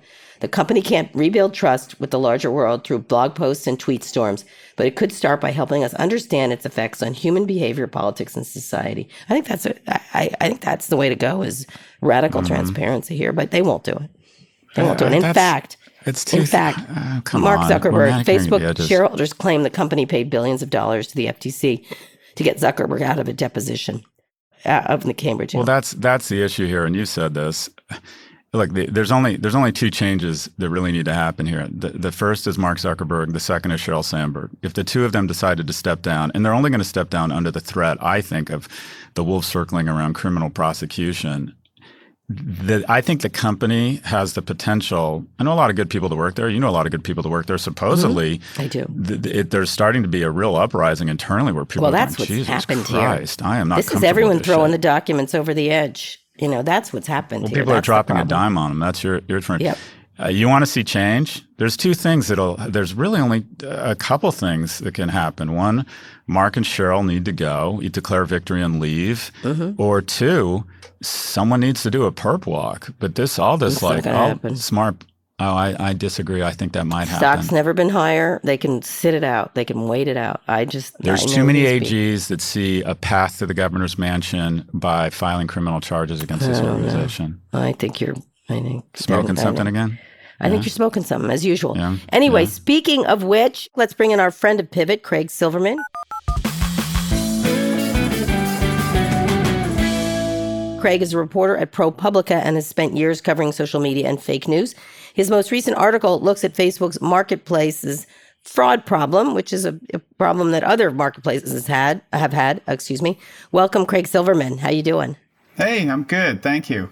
S2: The company can't rebuild trust with the larger world through blog posts and tweet storms, but it could start by helping us understand its effects on human behavior, politics, and society. I think that's a, I, I think that's the way to go, is radical mm-hmm. transparency here, but they won't do it. They won't do it. In
S1: That's,
S2: fact,
S1: it's too,
S2: in fact,
S1: uh, come
S2: Mark
S1: on.
S2: Zuckerberg, Facebook shareholders claim the company paid billions of dollars to the F T C to get Zuckerberg out of a deposition uh, of the Cambridge.
S1: Well, that's that's the issue here, and you said this. Look, the, there's only there's only two changes that really need to happen here. The, the first is Mark Zuckerberg. The second is Sheryl Sandberg. If the two of them decided to step down, and they're only going to step down under the threat, I think, of the wolves circling around criminal prosecution. The, I think the company has the potential. I know a lot of good people to work there. You know a lot of good people to work there. Supposedly,
S2: mm-hmm. I do.
S1: Th- it, there's starting to be a real uprising internally where people
S2: well,
S1: are
S2: that's
S1: going,
S2: what's
S1: Jesus
S2: happened
S1: Christ,
S2: here.
S1: I am not
S2: This
S1: comfortable
S2: is everyone
S1: with this
S2: throwing
S1: shit.
S2: the documents over the edge. You know, that's what's happened
S1: well,
S2: here.
S1: People
S2: that's
S1: are dropping a dime on them. That's your your turn.
S2: Yep.
S1: Uh, you want to see change? There's two things that'll. There's really only a couple things that can happen. One, Mark and Sheryl need to go, you declare victory and leave. Mm-hmm. Or two, someone needs to do a perp walk. But this, all this,
S2: It's
S1: like,
S2: not
S1: oh,
S2: happen.
S1: smart. Oh, I, I disagree. I think that might happen.
S2: Stock's never been higher. They can sit it out. They can wait it out. I just
S1: There's
S2: I
S1: too
S2: know
S1: many
S2: these
S1: A Gs that see a path to the governor's mansion by filing criminal charges against this
S2: Oh, no.
S1: organization.
S2: I think you're. I think
S1: Smoking
S2: I- I
S1: something
S2: think-
S1: again?
S2: I think
S1: Yeah.
S2: you're smoking something, as usual.
S1: Yeah.
S2: Anyway,
S1: Yeah.
S2: speaking of which, let's bring in our friend of Pivot, Craig Silverman. Craig is a reporter at ProPublica and has spent years covering social media and fake news. His most recent article looks at Facebook's marketplace's fraud problem, which is a, a problem that other marketplaces has had, have had. Excuse me. Welcome, Craig Silverman. How you doing?
S4: Hey, I'm good. Thank you.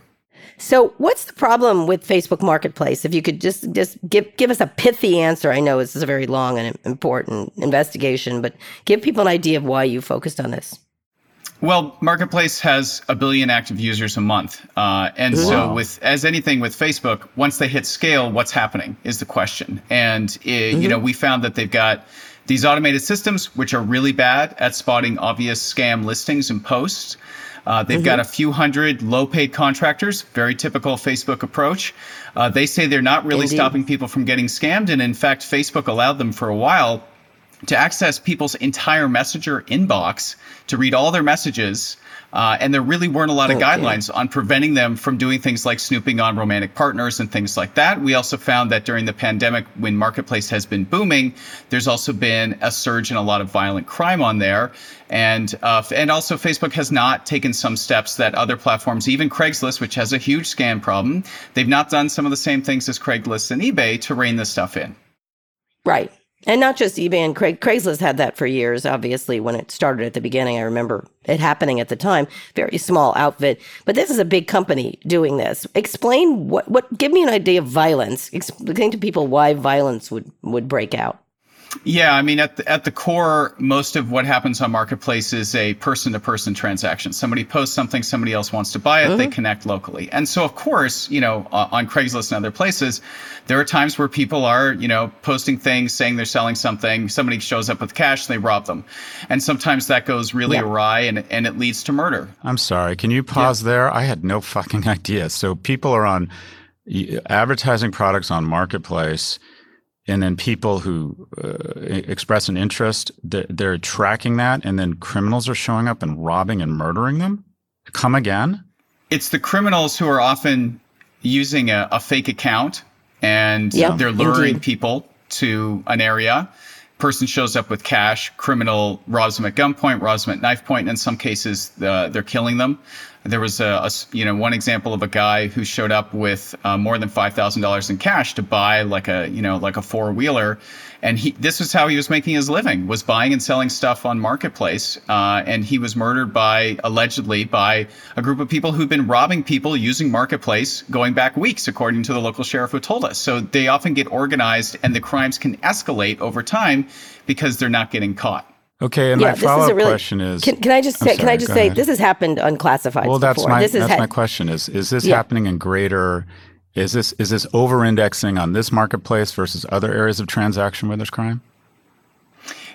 S2: So what's the problem with Facebook Marketplace? If you could just just give give us a pithy answer. I know this is a very long and important investigation, but give people an idea of why you focused on this.
S4: Well, Marketplace has a billion active users a month. Uh, and
S1: Wow.
S4: so with as anything with Facebook, once they hit scale, what's happening is the question. And, it, mm-hmm. you know, we found that they've got these automated systems, which are really bad at spotting obvious scam listings and posts. Uh, they've mm-hmm. got a few hundred low-paid contractors, very typical Facebook approach. Uh, they say they're not really
S2: Indeed.
S4: stopping people from getting scammed. And in fact, Facebook allowed them for a while to access people's entire Messenger inbox to read all their messages. Uh, and there really weren't a lot of
S2: Oh,
S4: guidelines on preventing them from doing things like snooping on romantic partners and things like that. We also found that during the pandemic, when Marketplace has been booming, there's also been a surge in a lot of violent crime on there. And uh, and also Facebook has not taken some steps that other platforms, even Craigslist, which has a huge scam problem, they've not done some of the same things as Craigslist and eBay to rein this stuff in.
S2: Right. And not just eBay and Craig. Craigslist had that for years, obviously, when it started at the beginning. I remember it happening at the time. Very small outfit. But this is a big company doing this. Explain what, what give me an idea of violence. Explain to people why violence would, would break out.
S4: Yeah, I mean, at the, at the core, most of what happens on Marketplace is a person-to-person transaction. Somebody posts something, somebody else wants to buy it, mm-hmm. they connect locally. And so, of course, you know, uh, on Craigslist and other places, there are times where people are, you know, posting things, saying they're selling something. Somebody shows up with cash, they rob them. And sometimes that goes really yeah. awry and, and it leads to murder.
S1: I'm sorry. Can you pause yeah. there? I had no fucking idea. So people are on advertising products on Marketplace. And then people who uh, express an interest, they're, they're tracking that, and then criminals are showing up and robbing and murdering them? Come again?
S4: It's the criminals who are often using a, a fake account, and
S2: yep,
S4: they're luring
S2: indeed.
S4: people to an area. Person shows up with cash, criminal robs them at gunpoint, robs them at knife point, and in some cases, uh, they're killing them. There was a, a, you know, one example of a guy who showed up with uh, more than five thousand dollars in cash to buy like a, you know, like a four wheeler. And he, this was how he was making his living, was buying and selling stuff on Marketplace. Uh, and he was murdered by, allegedly, by a group of people who've been robbing people using Marketplace going back weeks, according to the local sheriff who told us. So they often get organized and the crimes can escalate over time because they're not getting caught.
S1: Okay, and
S2: yeah,
S1: my follow-up
S2: really,
S1: question is...
S2: Can, can I just say,
S1: sorry,
S2: can I just say
S1: ahead.
S2: this has happened on classifieds
S1: Well, that's
S2: before.
S1: my
S2: this
S1: that's
S2: ha-
S1: my question. Is is this
S2: yeah.
S1: happening in greater? Is this is this over-indexing on this marketplace versus other areas of transaction where there's crime?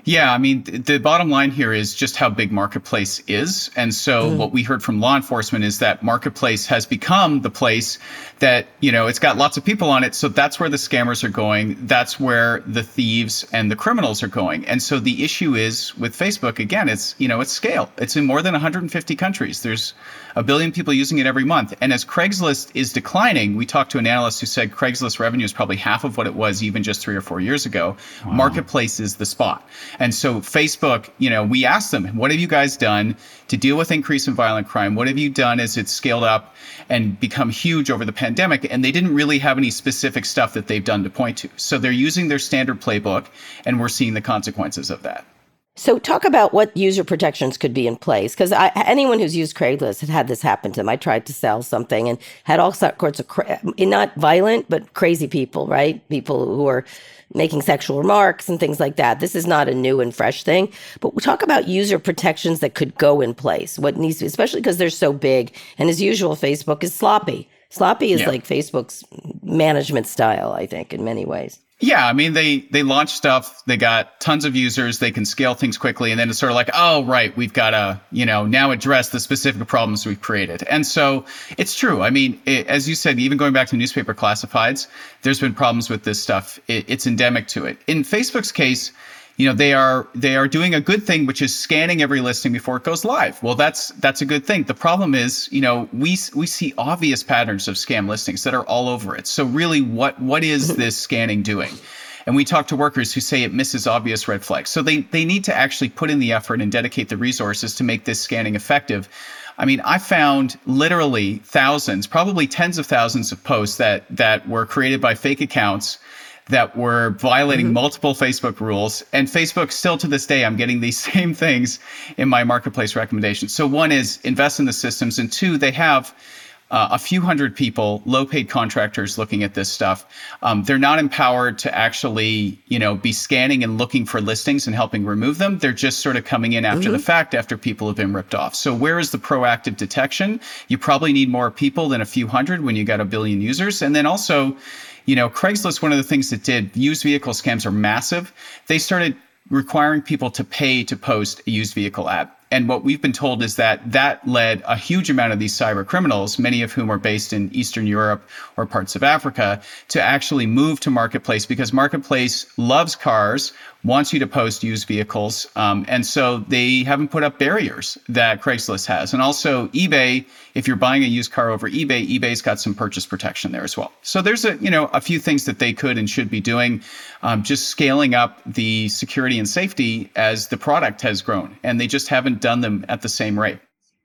S4: Yeah, I mean, th- the bottom line here is just how big Marketplace is. And so mm. what we heard from law enforcement is that Marketplace has become the place that, you know, it's got lots of people on it. So that's where the scammers are going. That's where the thieves and the criminals are going. And so the issue is with Facebook, again, it's, you know, it's scale. It's in more than one hundred fifty countries. There's a billion people using it every month. And as Craigslist is declining, we talked to an analyst who said Craigslist revenue is probably half of what it was even just three or four years ago. Wow. Marketplace is the spot. And so Facebook, you know, we asked them, what have you guys done to deal with increase in violent crime? What have you done as it's scaled up and become huge over the pandemic? And they didn't really have any specific stuff that they've done to point to. So they're using their standard playbook, and we're seeing the consequences of that.
S2: So talk about what user protections could be in place, because anyone who's used Craigslist had had this happen to them. I tried to sell something and had all sorts of, cra- not violent, but crazy people, right? People who are making sexual remarks and things like that. This is not a new and fresh thing, but we talk about user protections that could go in place. What needs to, especially because they're so big, and as usual, Facebook is sloppy. Sloppy is yeah. like Facebook's management style, I think, in many ways.
S4: Yeah, I mean, they they launch stuff, they got tons of users, they can scale things quickly, and then it's sort of like, oh, right, we've got to, you know, now address the specific problems we've created. And so it's true. I mean, it, as you said, even going back to newspaper classifieds, there's been problems with this stuff. It, it's endemic to it. In Facebook's case, you know, they are they are doing a good thing, which is scanning every listing before it goes live. Well, that's that's a good thing. The problem is, you know, we we see obvious patterns of scam listings that are all over it. So really, what what is this scanning doing? And we talk to workers who say it misses obvious red flags. So they they need to actually put in the effort and dedicate the resources to make this scanning effective. I mean, I found literally thousands, probably tens of thousands of posts that that were created by fake accounts that were violating mm-hmm. multiple Facebook rules. And Facebook, still to this day, I'm getting these same things in my Marketplace recommendations. So one is invest in the systems. And two, they have uh, a few hundred people, low-paid contractors looking at this stuff. Um, they're not empowered to actually, you know, be scanning and looking for listings and helping remove them. They're just sort of coming in after mm-hmm. the fact, after people have been ripped off. So where is the proactive detection? You probably need more people than a few hundred when you got a billion users. And then also, you know, Craigslist, one of the things that did, used vehicle scams are massive. They started requiring people to pay to post a used vehicle ad. And what we've been told is that that led a huge amount of these cyber criminals, many of whom are based in Eastern Europe or parts of Africa, to actually move to Marketplace, because Marketplace loves cars, wants you to post used vehicles. Um, and so they haven't put up barriers that Craigslist has. And also eBay, if you're buying a used car over eBay, eBay's got some purchase protection there as well. So there's a, you know, a few things that they could and should be doing, um, just scaling up the security and safety as the product has grown. And they just haven't done them at the same rate.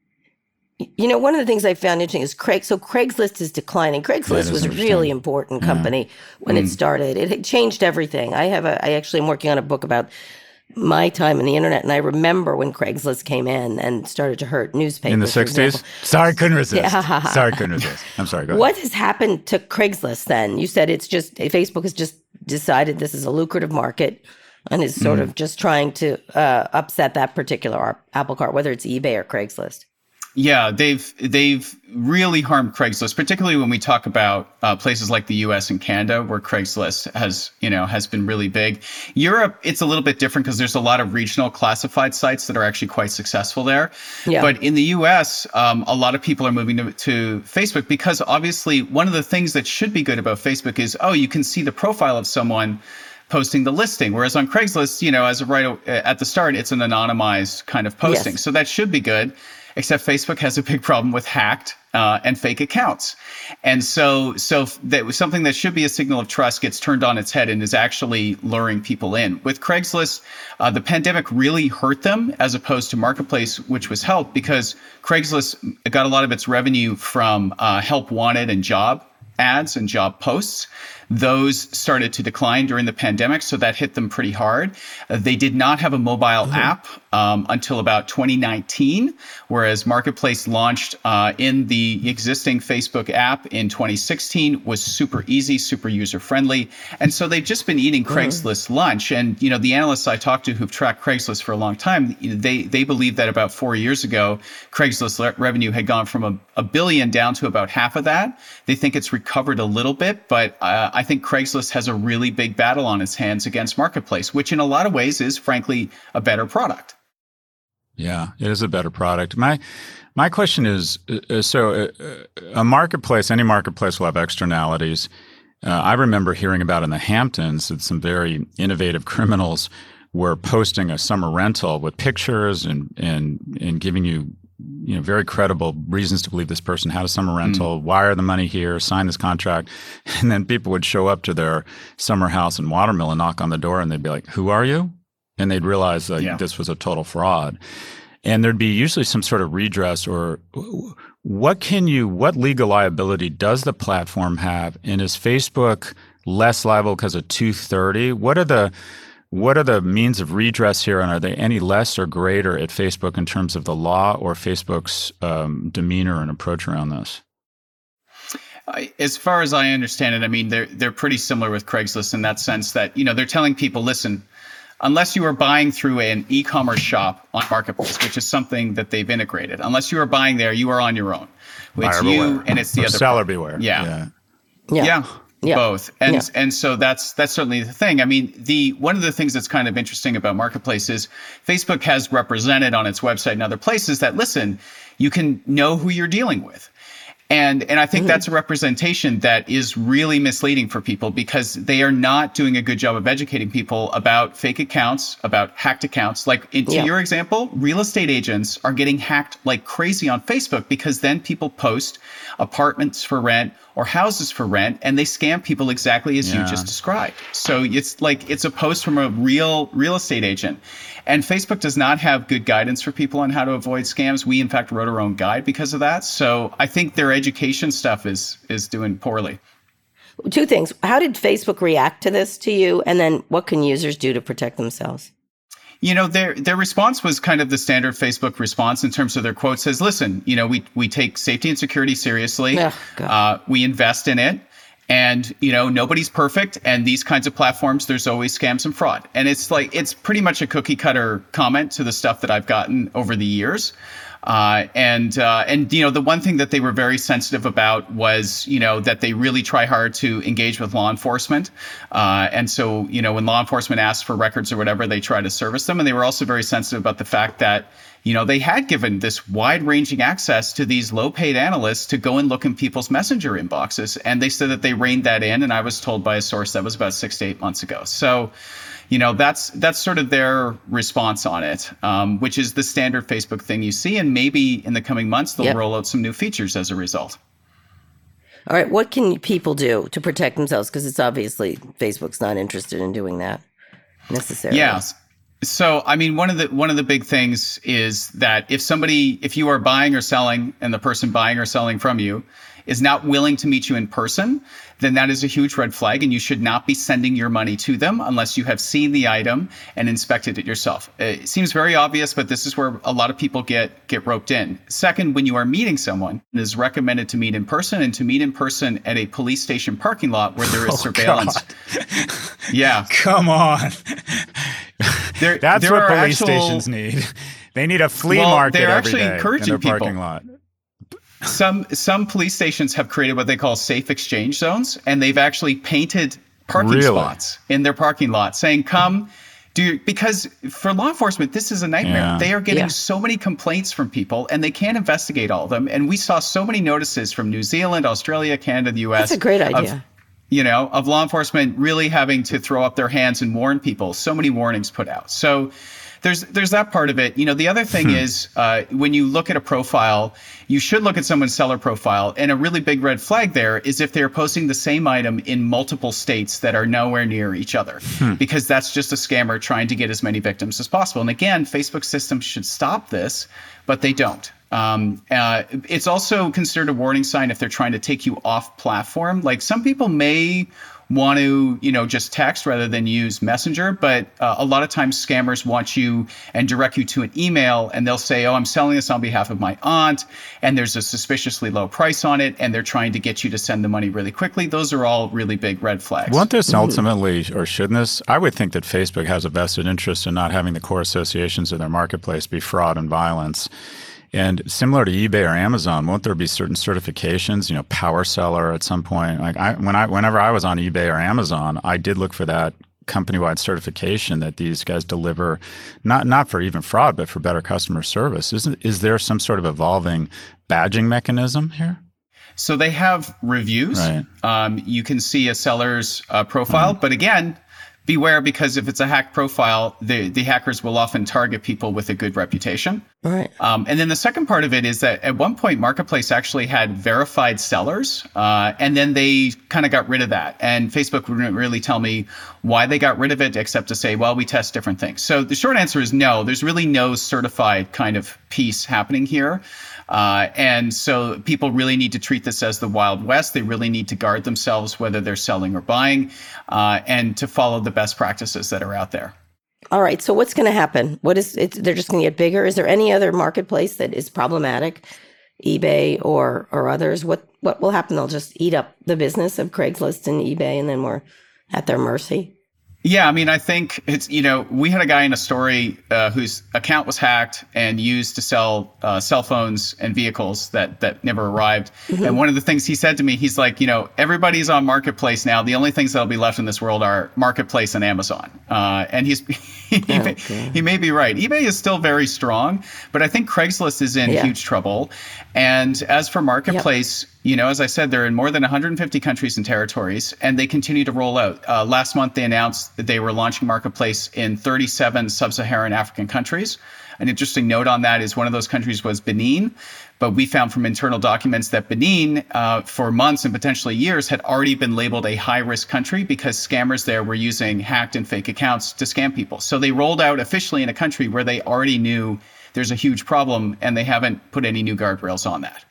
S2: You know, one of the things I found interesting is Craig. So Craigslist is declining. Craigslist was a really important company yeah. when mm. it started. It had changed everything. I have a. I actually am working on a book about my time on the internet, and I remember when Craigslist came in and started to hurt newspapers
S1: in the sixties. Sorry, couldn't resist. Yeah. Sorry, couldn't resist. I'm sorry. Go ahead.
S2: What has happened to Craigslist then? You said it's just Facebook has just decided this is a lucrative market and is sort mm. of just trying to uh, upset that particular apple cart, whether it's eBay or Craigslist.
S4: Yeah, they've they've really harmed Craigslist, particularly when we talk about uh, places like the U S and Canada, where Craigslist has, you know, has been really big. Europe, it's a little bit different because there's a lot of regional classified sites that are actually quite successful there. Yeah. But in the U S, um, a lot of people are moving to, to Facebook because obviously one of the things that should be good about Facebook is, oh, you can see the profile of someone posting the listing. Whereas on Craigslist, you know, as of right at the start, it's an anonymized kind of posting. Yes. So that should be good. Except Facebook has a big problem with hacked uh, and fake accounts. And so so that was something that should be a signal of trust gets turned on its head and is actually luring people in. With Craigslist, uh, the pandemic really hurt them as opposed to Marketplace, which was helped because Craigslist got a lot of its revenue from uh, help wanted and job ads and job posts. Those started to decline during the pandemic, so that hit them pretty hard. Uh, they did not have a mobile mm-hmm. app um, until about twenty nineteen, whereas Marketplace launched uh, in the existing Facebook app in twenty sixteen, was super easy, super user-friendly. And so they've just been eating mm-hmm. Craigslist lunch. And, you know, the analysts I talked to who've tracked Craigslist for a long time, they they believe that about four years ago, Craigslist le- revenue had gone from a, a billion down to about half of that. They think it's recovered a little bit, but uh, I I think Craigslist has a really big battle on its hands against Marketplace, which in a lot of ways is, frankly, a better product.
S1: Yeah, it is a better product. My my question is, uh, so uh, a marketplace, any marketplace will have externalities. Uh, I remember hearing about in the Hamptons that some very innovative criminals were posting a summer rental with pictures and and and giving you, you know, very credible reasons to believe this person had a summer rental, mm. wire the money here, sign this contract. And then people would show up to their summer house in Watermill and knock on the door and they'd be like, who are you? And they'd realize that yeah. this was a total fraud. And there'd be usually some sort of redress or what can you, what legal liability does the platform have? And is Facebook less liable because of two thirty? What are the What are the means of redress here, and are they any less or greater at Facebook in terms of the law or Facebook's um, demeanor and approach around this?
S4: As far as I understand it, I mean, they're they're pretty similar with Craigslist in that sense that, you know, they're telling people, listen, unless you are buying through an e-commerce shop on Marketplace, which is something that they've integrated, unless you are buying there, you are on your own. It's you and it's the
S1: or
S4: other
S1: seller
S4: part.
S1: beware.
S4: Yeah.
S2: Yeah.
S4: Yeah. yeah.
S2: Yeah.
S4: Both. And
S2: yeah.
S4: and so that's that's certainly the thing. I mean, the one of the things that's kind of interesting about Marketplace is Facebook has represented on its website and other places that, listen, you can know who you're dealing with. And and I think mm-hmm. that's a representation that is really misleading for people because they are not doing a good job of educating people about fake accounts, about hacked accounts. Like in, to
S2: yeah.
S4: your example, real estate agents are getting hacked like crazy on Facebook because then people post apartments for rent or houses for rent and they scam people exactly as yeah. you just described. So it's like it's a post from a real real estate agent. And Facebook does not have good guidance for people on how to avoid scams. We, in fact, wrote our own guide because of that. So I think their education stuff is is doing poorly.
S2: Two things. How did Facebook react to this to you? And then what can users do to protect themselves?
S4: You know, their their response was kind of the standard Facebook response in terms of their quote says, listen, you know, we, we take safety and security seriously. Oh, uh, we invest in it. And, you know, nobody's perfect. And these kinds of platforms, there's always scams and fraud. And it's like it's pretty much a cookie cutter comment to the stuff that I've gotten over the years. Uh, and, uh, and, you know, the one thing that they were very sensitive about was, you know, that they really try hard to engage with law enforcement. Uh, and so, you know, when law enforcement asks for records or whatever, they try to service them. And they were also very sensitive about the fact that, you know, they had given this wide-ranging access to these low-paid analysts to go and look in people's messenger inboxes. And they said that they reined that in. And I was told by a source that was about six to eight months ago. So, you know, that's that's sort of their response on it, um, which is the standard Facebook thing you see. And maybe in the coming months, they'll yep. roll out some new features as a result.
S2: All right. What can people do to protect themselves? Because it's obviously Facebook's not interested in doing that necessarily.
S4: Yes. So, I mean, one of the one of the big things is that if somebody, if you are buying or selling and the person buying or selling from you is not willing to meet you in person, then that is a huge red flag and you should not be sending your money to them unless you have seen the item and inspected it yourself. It seems very obvious, but this is where a lot of people get get roped in. Second, when you are meeting someone, it is recommended to meet in person and to meet in person at a police station parking lot where there is oh, surveillance.
S1: God.
S4: Yeah.
S1: Come on.
S4: There,
S1: That's
S4: there
S1: what police
S4: actual,
S1: stations need. They need a flea
S4: well,
S1: market
S4: they're
S1: every
S4: actually
S1: day
S4: encouraging
S1: in their parking
S4: people.
S1: lot.
S4: Some some police stations have created what they call safe exchange zones, and they've actually painted parking
S1: really?
S4: spots in their parking lot saying, come, do you, because for law enforcement, this is a nightmare.
S1: Yeah.
S4: They are getting
S2: yeah.
S4: so many complaints from people, and they can't investigate all of them. And we saw so many notices from New Zealand, Australia, Canada, the U S.
S2: That's a great idea.
S4: Of, you know, of law enforcement really having to throw up their hands and warn people. So many warnings put out. So there's there's that part of it. You know, the other thing hmm. is uh, when you look at a profile, you should look at someone's seller profile. And a really big red flag there is if they're posting the same item in multiple states that are nowhere near each other, hmm. because that's just a scammer trying to get as many victims as possible. And again, Facebook systems should stop this, but they don't. Um, uh, it's also considered a warning sign if they're trying to take you off platform. Like some people may want to, you know, just text rather than use Messenger. But uh, a lot of times scammers want you and direct you to an email and they'll say, oh, I'm selling this on behalf of my aunt. And there's a suspiciously low price on it. And they're trying to get you to send the money really quickly. Those are all really big red flags.
S1: Won't this ultimately, or shouldn't this? I would think that Facebook has a vested interest in not having the core associations of their marketplace be fraud and violence. And similar to eBay or Amazon, won't there be certain certifications? You know, power seller at some point. Like I, when I, whenever I was on eBay or Amazon, I did look for that company-wide certification that these guys deliver, not not for even fraud, but for better customer service. Isn't is there some sort of evolving badging mechanism here?
S4: So they have reviews.
S1: Right.
S4: Um, you can see a seller's uh, profile, mm-hmm. but again, beware, because if it's a hacked profile, the, the hackers will often target people with a good reputation.
S2: Right.
S4: Um, and then the second part of it is that at one point, Marketplace actually had verified sellers, uh, and then they kind of got rid of that. And Facebook wouldn't really tell me why they got rid of it, except to say, well, we test different things. So the short answer is no, there's really no certified kind of piece happening here. Uh, and so people really need to treat this as the Wild West. They really need to guard themselves, whether they're selling or buying, uh, and to follow the best practices that are out there.
S2: All right. So what's going to happen? What is it's, they're just going to get bigger? Is there any other marketplace that is problematic, eBay or or others? What what will happen? They'll just eat up the business of Craigslist and eBay, and then we're at their mercy.
S4: Yeah, I mean, I think it's, you know, we had a guy in a story uh, whose account was hacked and used to sell uh, cell phones and vehicles that that never arrived. Mm-hmm. And one of the things he said to me, he's like, you know, everybody's on Marketplace now. The only things that'll be left in this world are Marketplace and Amazon. Uh, and he's he,
S2: oh,
S4: may, he may be right. eBay is still very strong, but I think Craigslist is in yeah. huge trouble. And as for Marketplace, yep. you know, as I said, they're in more than one hundred fifty countries and territories, and they continue to roll out. Uh, last month, they announced that they were launching Marketplace in thirty-seven sub-Saharan African countries. An interesting note on that is one of those countries was Benin, but we found from internal documents that Benin, uh, for months and potentially years, had already been labeled a high-risk country because scammers there were using hacked and fake accounts to scam people. So they rolled out officially in a country where they already knew there's a huge problem, and they haven't put any new guardrails on that.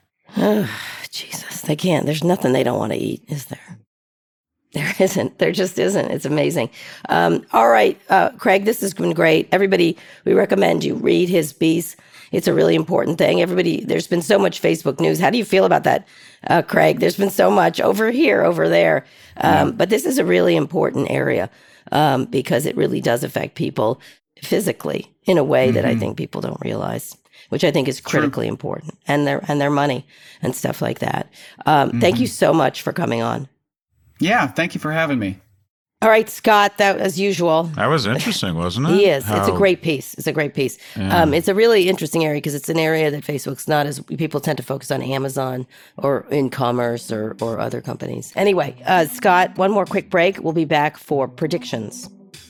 S2: Jesus, they can't. There's nothing they don't want to eat, is there? There isn't. There just isn't. It's amazing. Um, all right, uh, Craig, this has been great. Everybody, we recommend you read his piece. It's a really important thing. Everybody, there's been so much Facebook news. How do you feel about that, uh, Craig? There's been so much over here, over there. Um, yeah. But this is a really important area um, because it really does affect people physically in a way mm-hmm. that I think people don't realize, which I think is critically True. important, and their and their money and stuff like that. Um, mm-hmm. Thank you so much for coming on.
S4: Yeah, thank you for having me.
S2: All right, Scott, that as usual.
S1: That was interesting, wasn't it?
S2: He is.
S1: How...
S2: It's a great piece. It's a great piece. Yeah. Um, it's a really interesting area because it's an area that Facebook's not as, people tend to focus on Amazon or e-commerce or, or other companies. Anyway, uh, Scott, one more quick break. We'll be back for predictions.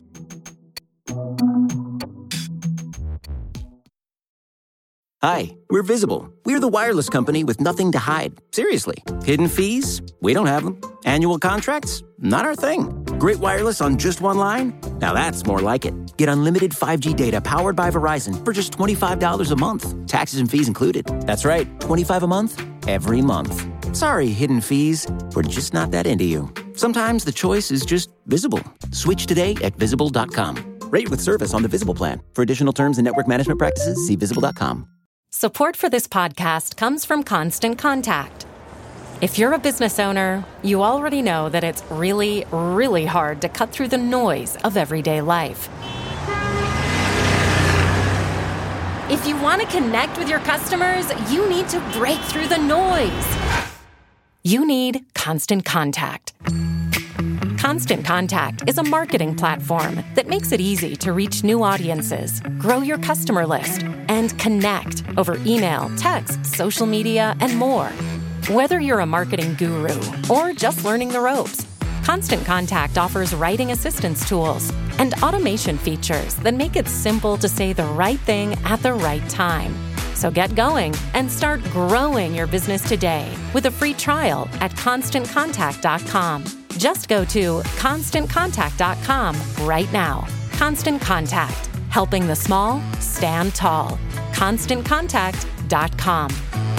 S7: Hi, we're Visible. We're the wireless company with nothing to hide. Seriously. Hidden fees? We don't have them. Annual contracts? Not our thing. Great wireless on just one line? Now that's more like it. Get unlimited five G data powered by Verizon for just twenty-five dollars a month. Taxes and fees included. That's right, twenty-five dollars a month, every month. Sorry, hidden fees. We're just not that into you. Sometimes the choice is just Visible. Switch today at visible dot com. Rate with service on the Visible plan. For additional terms and network management practices, see visible dot com.
S8: Support for this podcast comes from Constant Contact. If you're a business owner, you already know that it's really, really hard to cut through the noise of everyday life. If you want to connect with your customers, you need to break through the noise. You need Constant Contact. Constant Contact is a marketing platform that makes it easy to reach new audiences, grow your customer list, and connect over email, text, social media, and more. Whether you're a marketing guru or just learning the ropes, Constant Contact offers writing assistance tools and automation features that make it simple to say the right thing at the right time. So get going and start growing your business today with a free trial at constant contact dot com. Just go to constant contact dot com right now. Constant Contact, helping the small stand tall. constant contact dot com.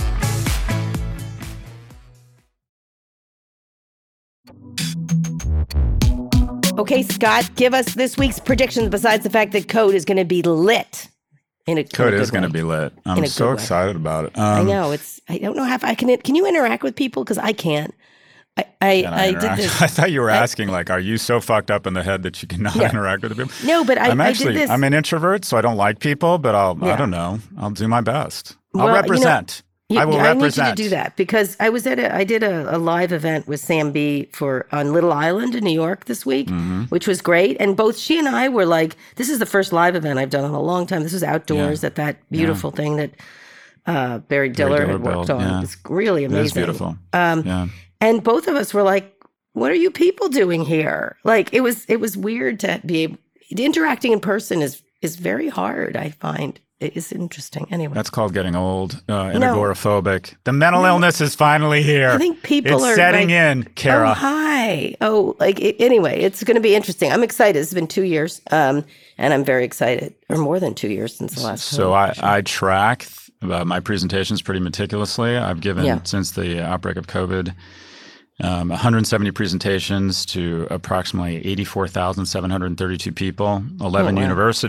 S2: Okay, Scott, give us this week's predictions besides the fact that code is going to be lit. In a,
S1: code
S2: in a
S1: is going to be lit. I'm so excited about it. Um,
S2: I know. It's. I don't know how I can. Can you interact with people? Because I can't. I, I,
S1: Can
S2: I, did
S1: interact?
S2: this.
S1: I thought you were
S2: I-
S1: asking, like, are you so fucked up in the head that you cannot
S2: No.
S1: interact with the people?
S2: No, but I,
S1: I'm
S2: I
S1: actually,
S2: did this.
S1: I'm an introvert, so I don't like people, but I'll, I
S2: Yeah.
S1: don't know, I'll do my best. I'll
S2: Well, you know,
S1: represent.
S2: You-
S1: I will
S2: I
S1: represent.
S2: need you to do that because I was at a I did a, a live event with Sam B for on Little Island in New York this week,
S1: Mm-hmm.
S2: which was great. And both she and I were like, this is the first live event I've done in a long time. This was outdoors
S1: Yeah.
S2: at that beautiful thing that uh, Barry Diller
S1: Diller
S2: had worked
S1: built,
S2: on.
S1: yeah.
S2: It's really amazing.
S1: It is beautiful.
S2: Um,
S1: Yeah.
S2: And both of us were like, what are you people doing here? Like it was it was weird to be able interacting in person is is very hard, I find. It is interesting. Anyway.
S1: That's called getting old, uh, and
S2: No.
S1: agoraphobic. The mental
S2: No.
S1: illness is finally here.
S2: I think people
S1: it's
S2: are
S1: setting
S2: like,
S1: in, Kara.
S2: Oh, hi. Oh, like it, anyway, it's going to be interesting. I'm excited. It's been two years, um, and I'm very excited, or more than two years since the last.
S1: So
S2: COVID.
S1: I, I track uh, my presentations pretty meticulously. I've given,
S2: Yeah.
S1: since the outbreak of COVID, um, one hundred seventy presentations to approximately eighty-four thousand seven hundred thirty-two people, eleven
S2: Oh, wow.
S1: universities.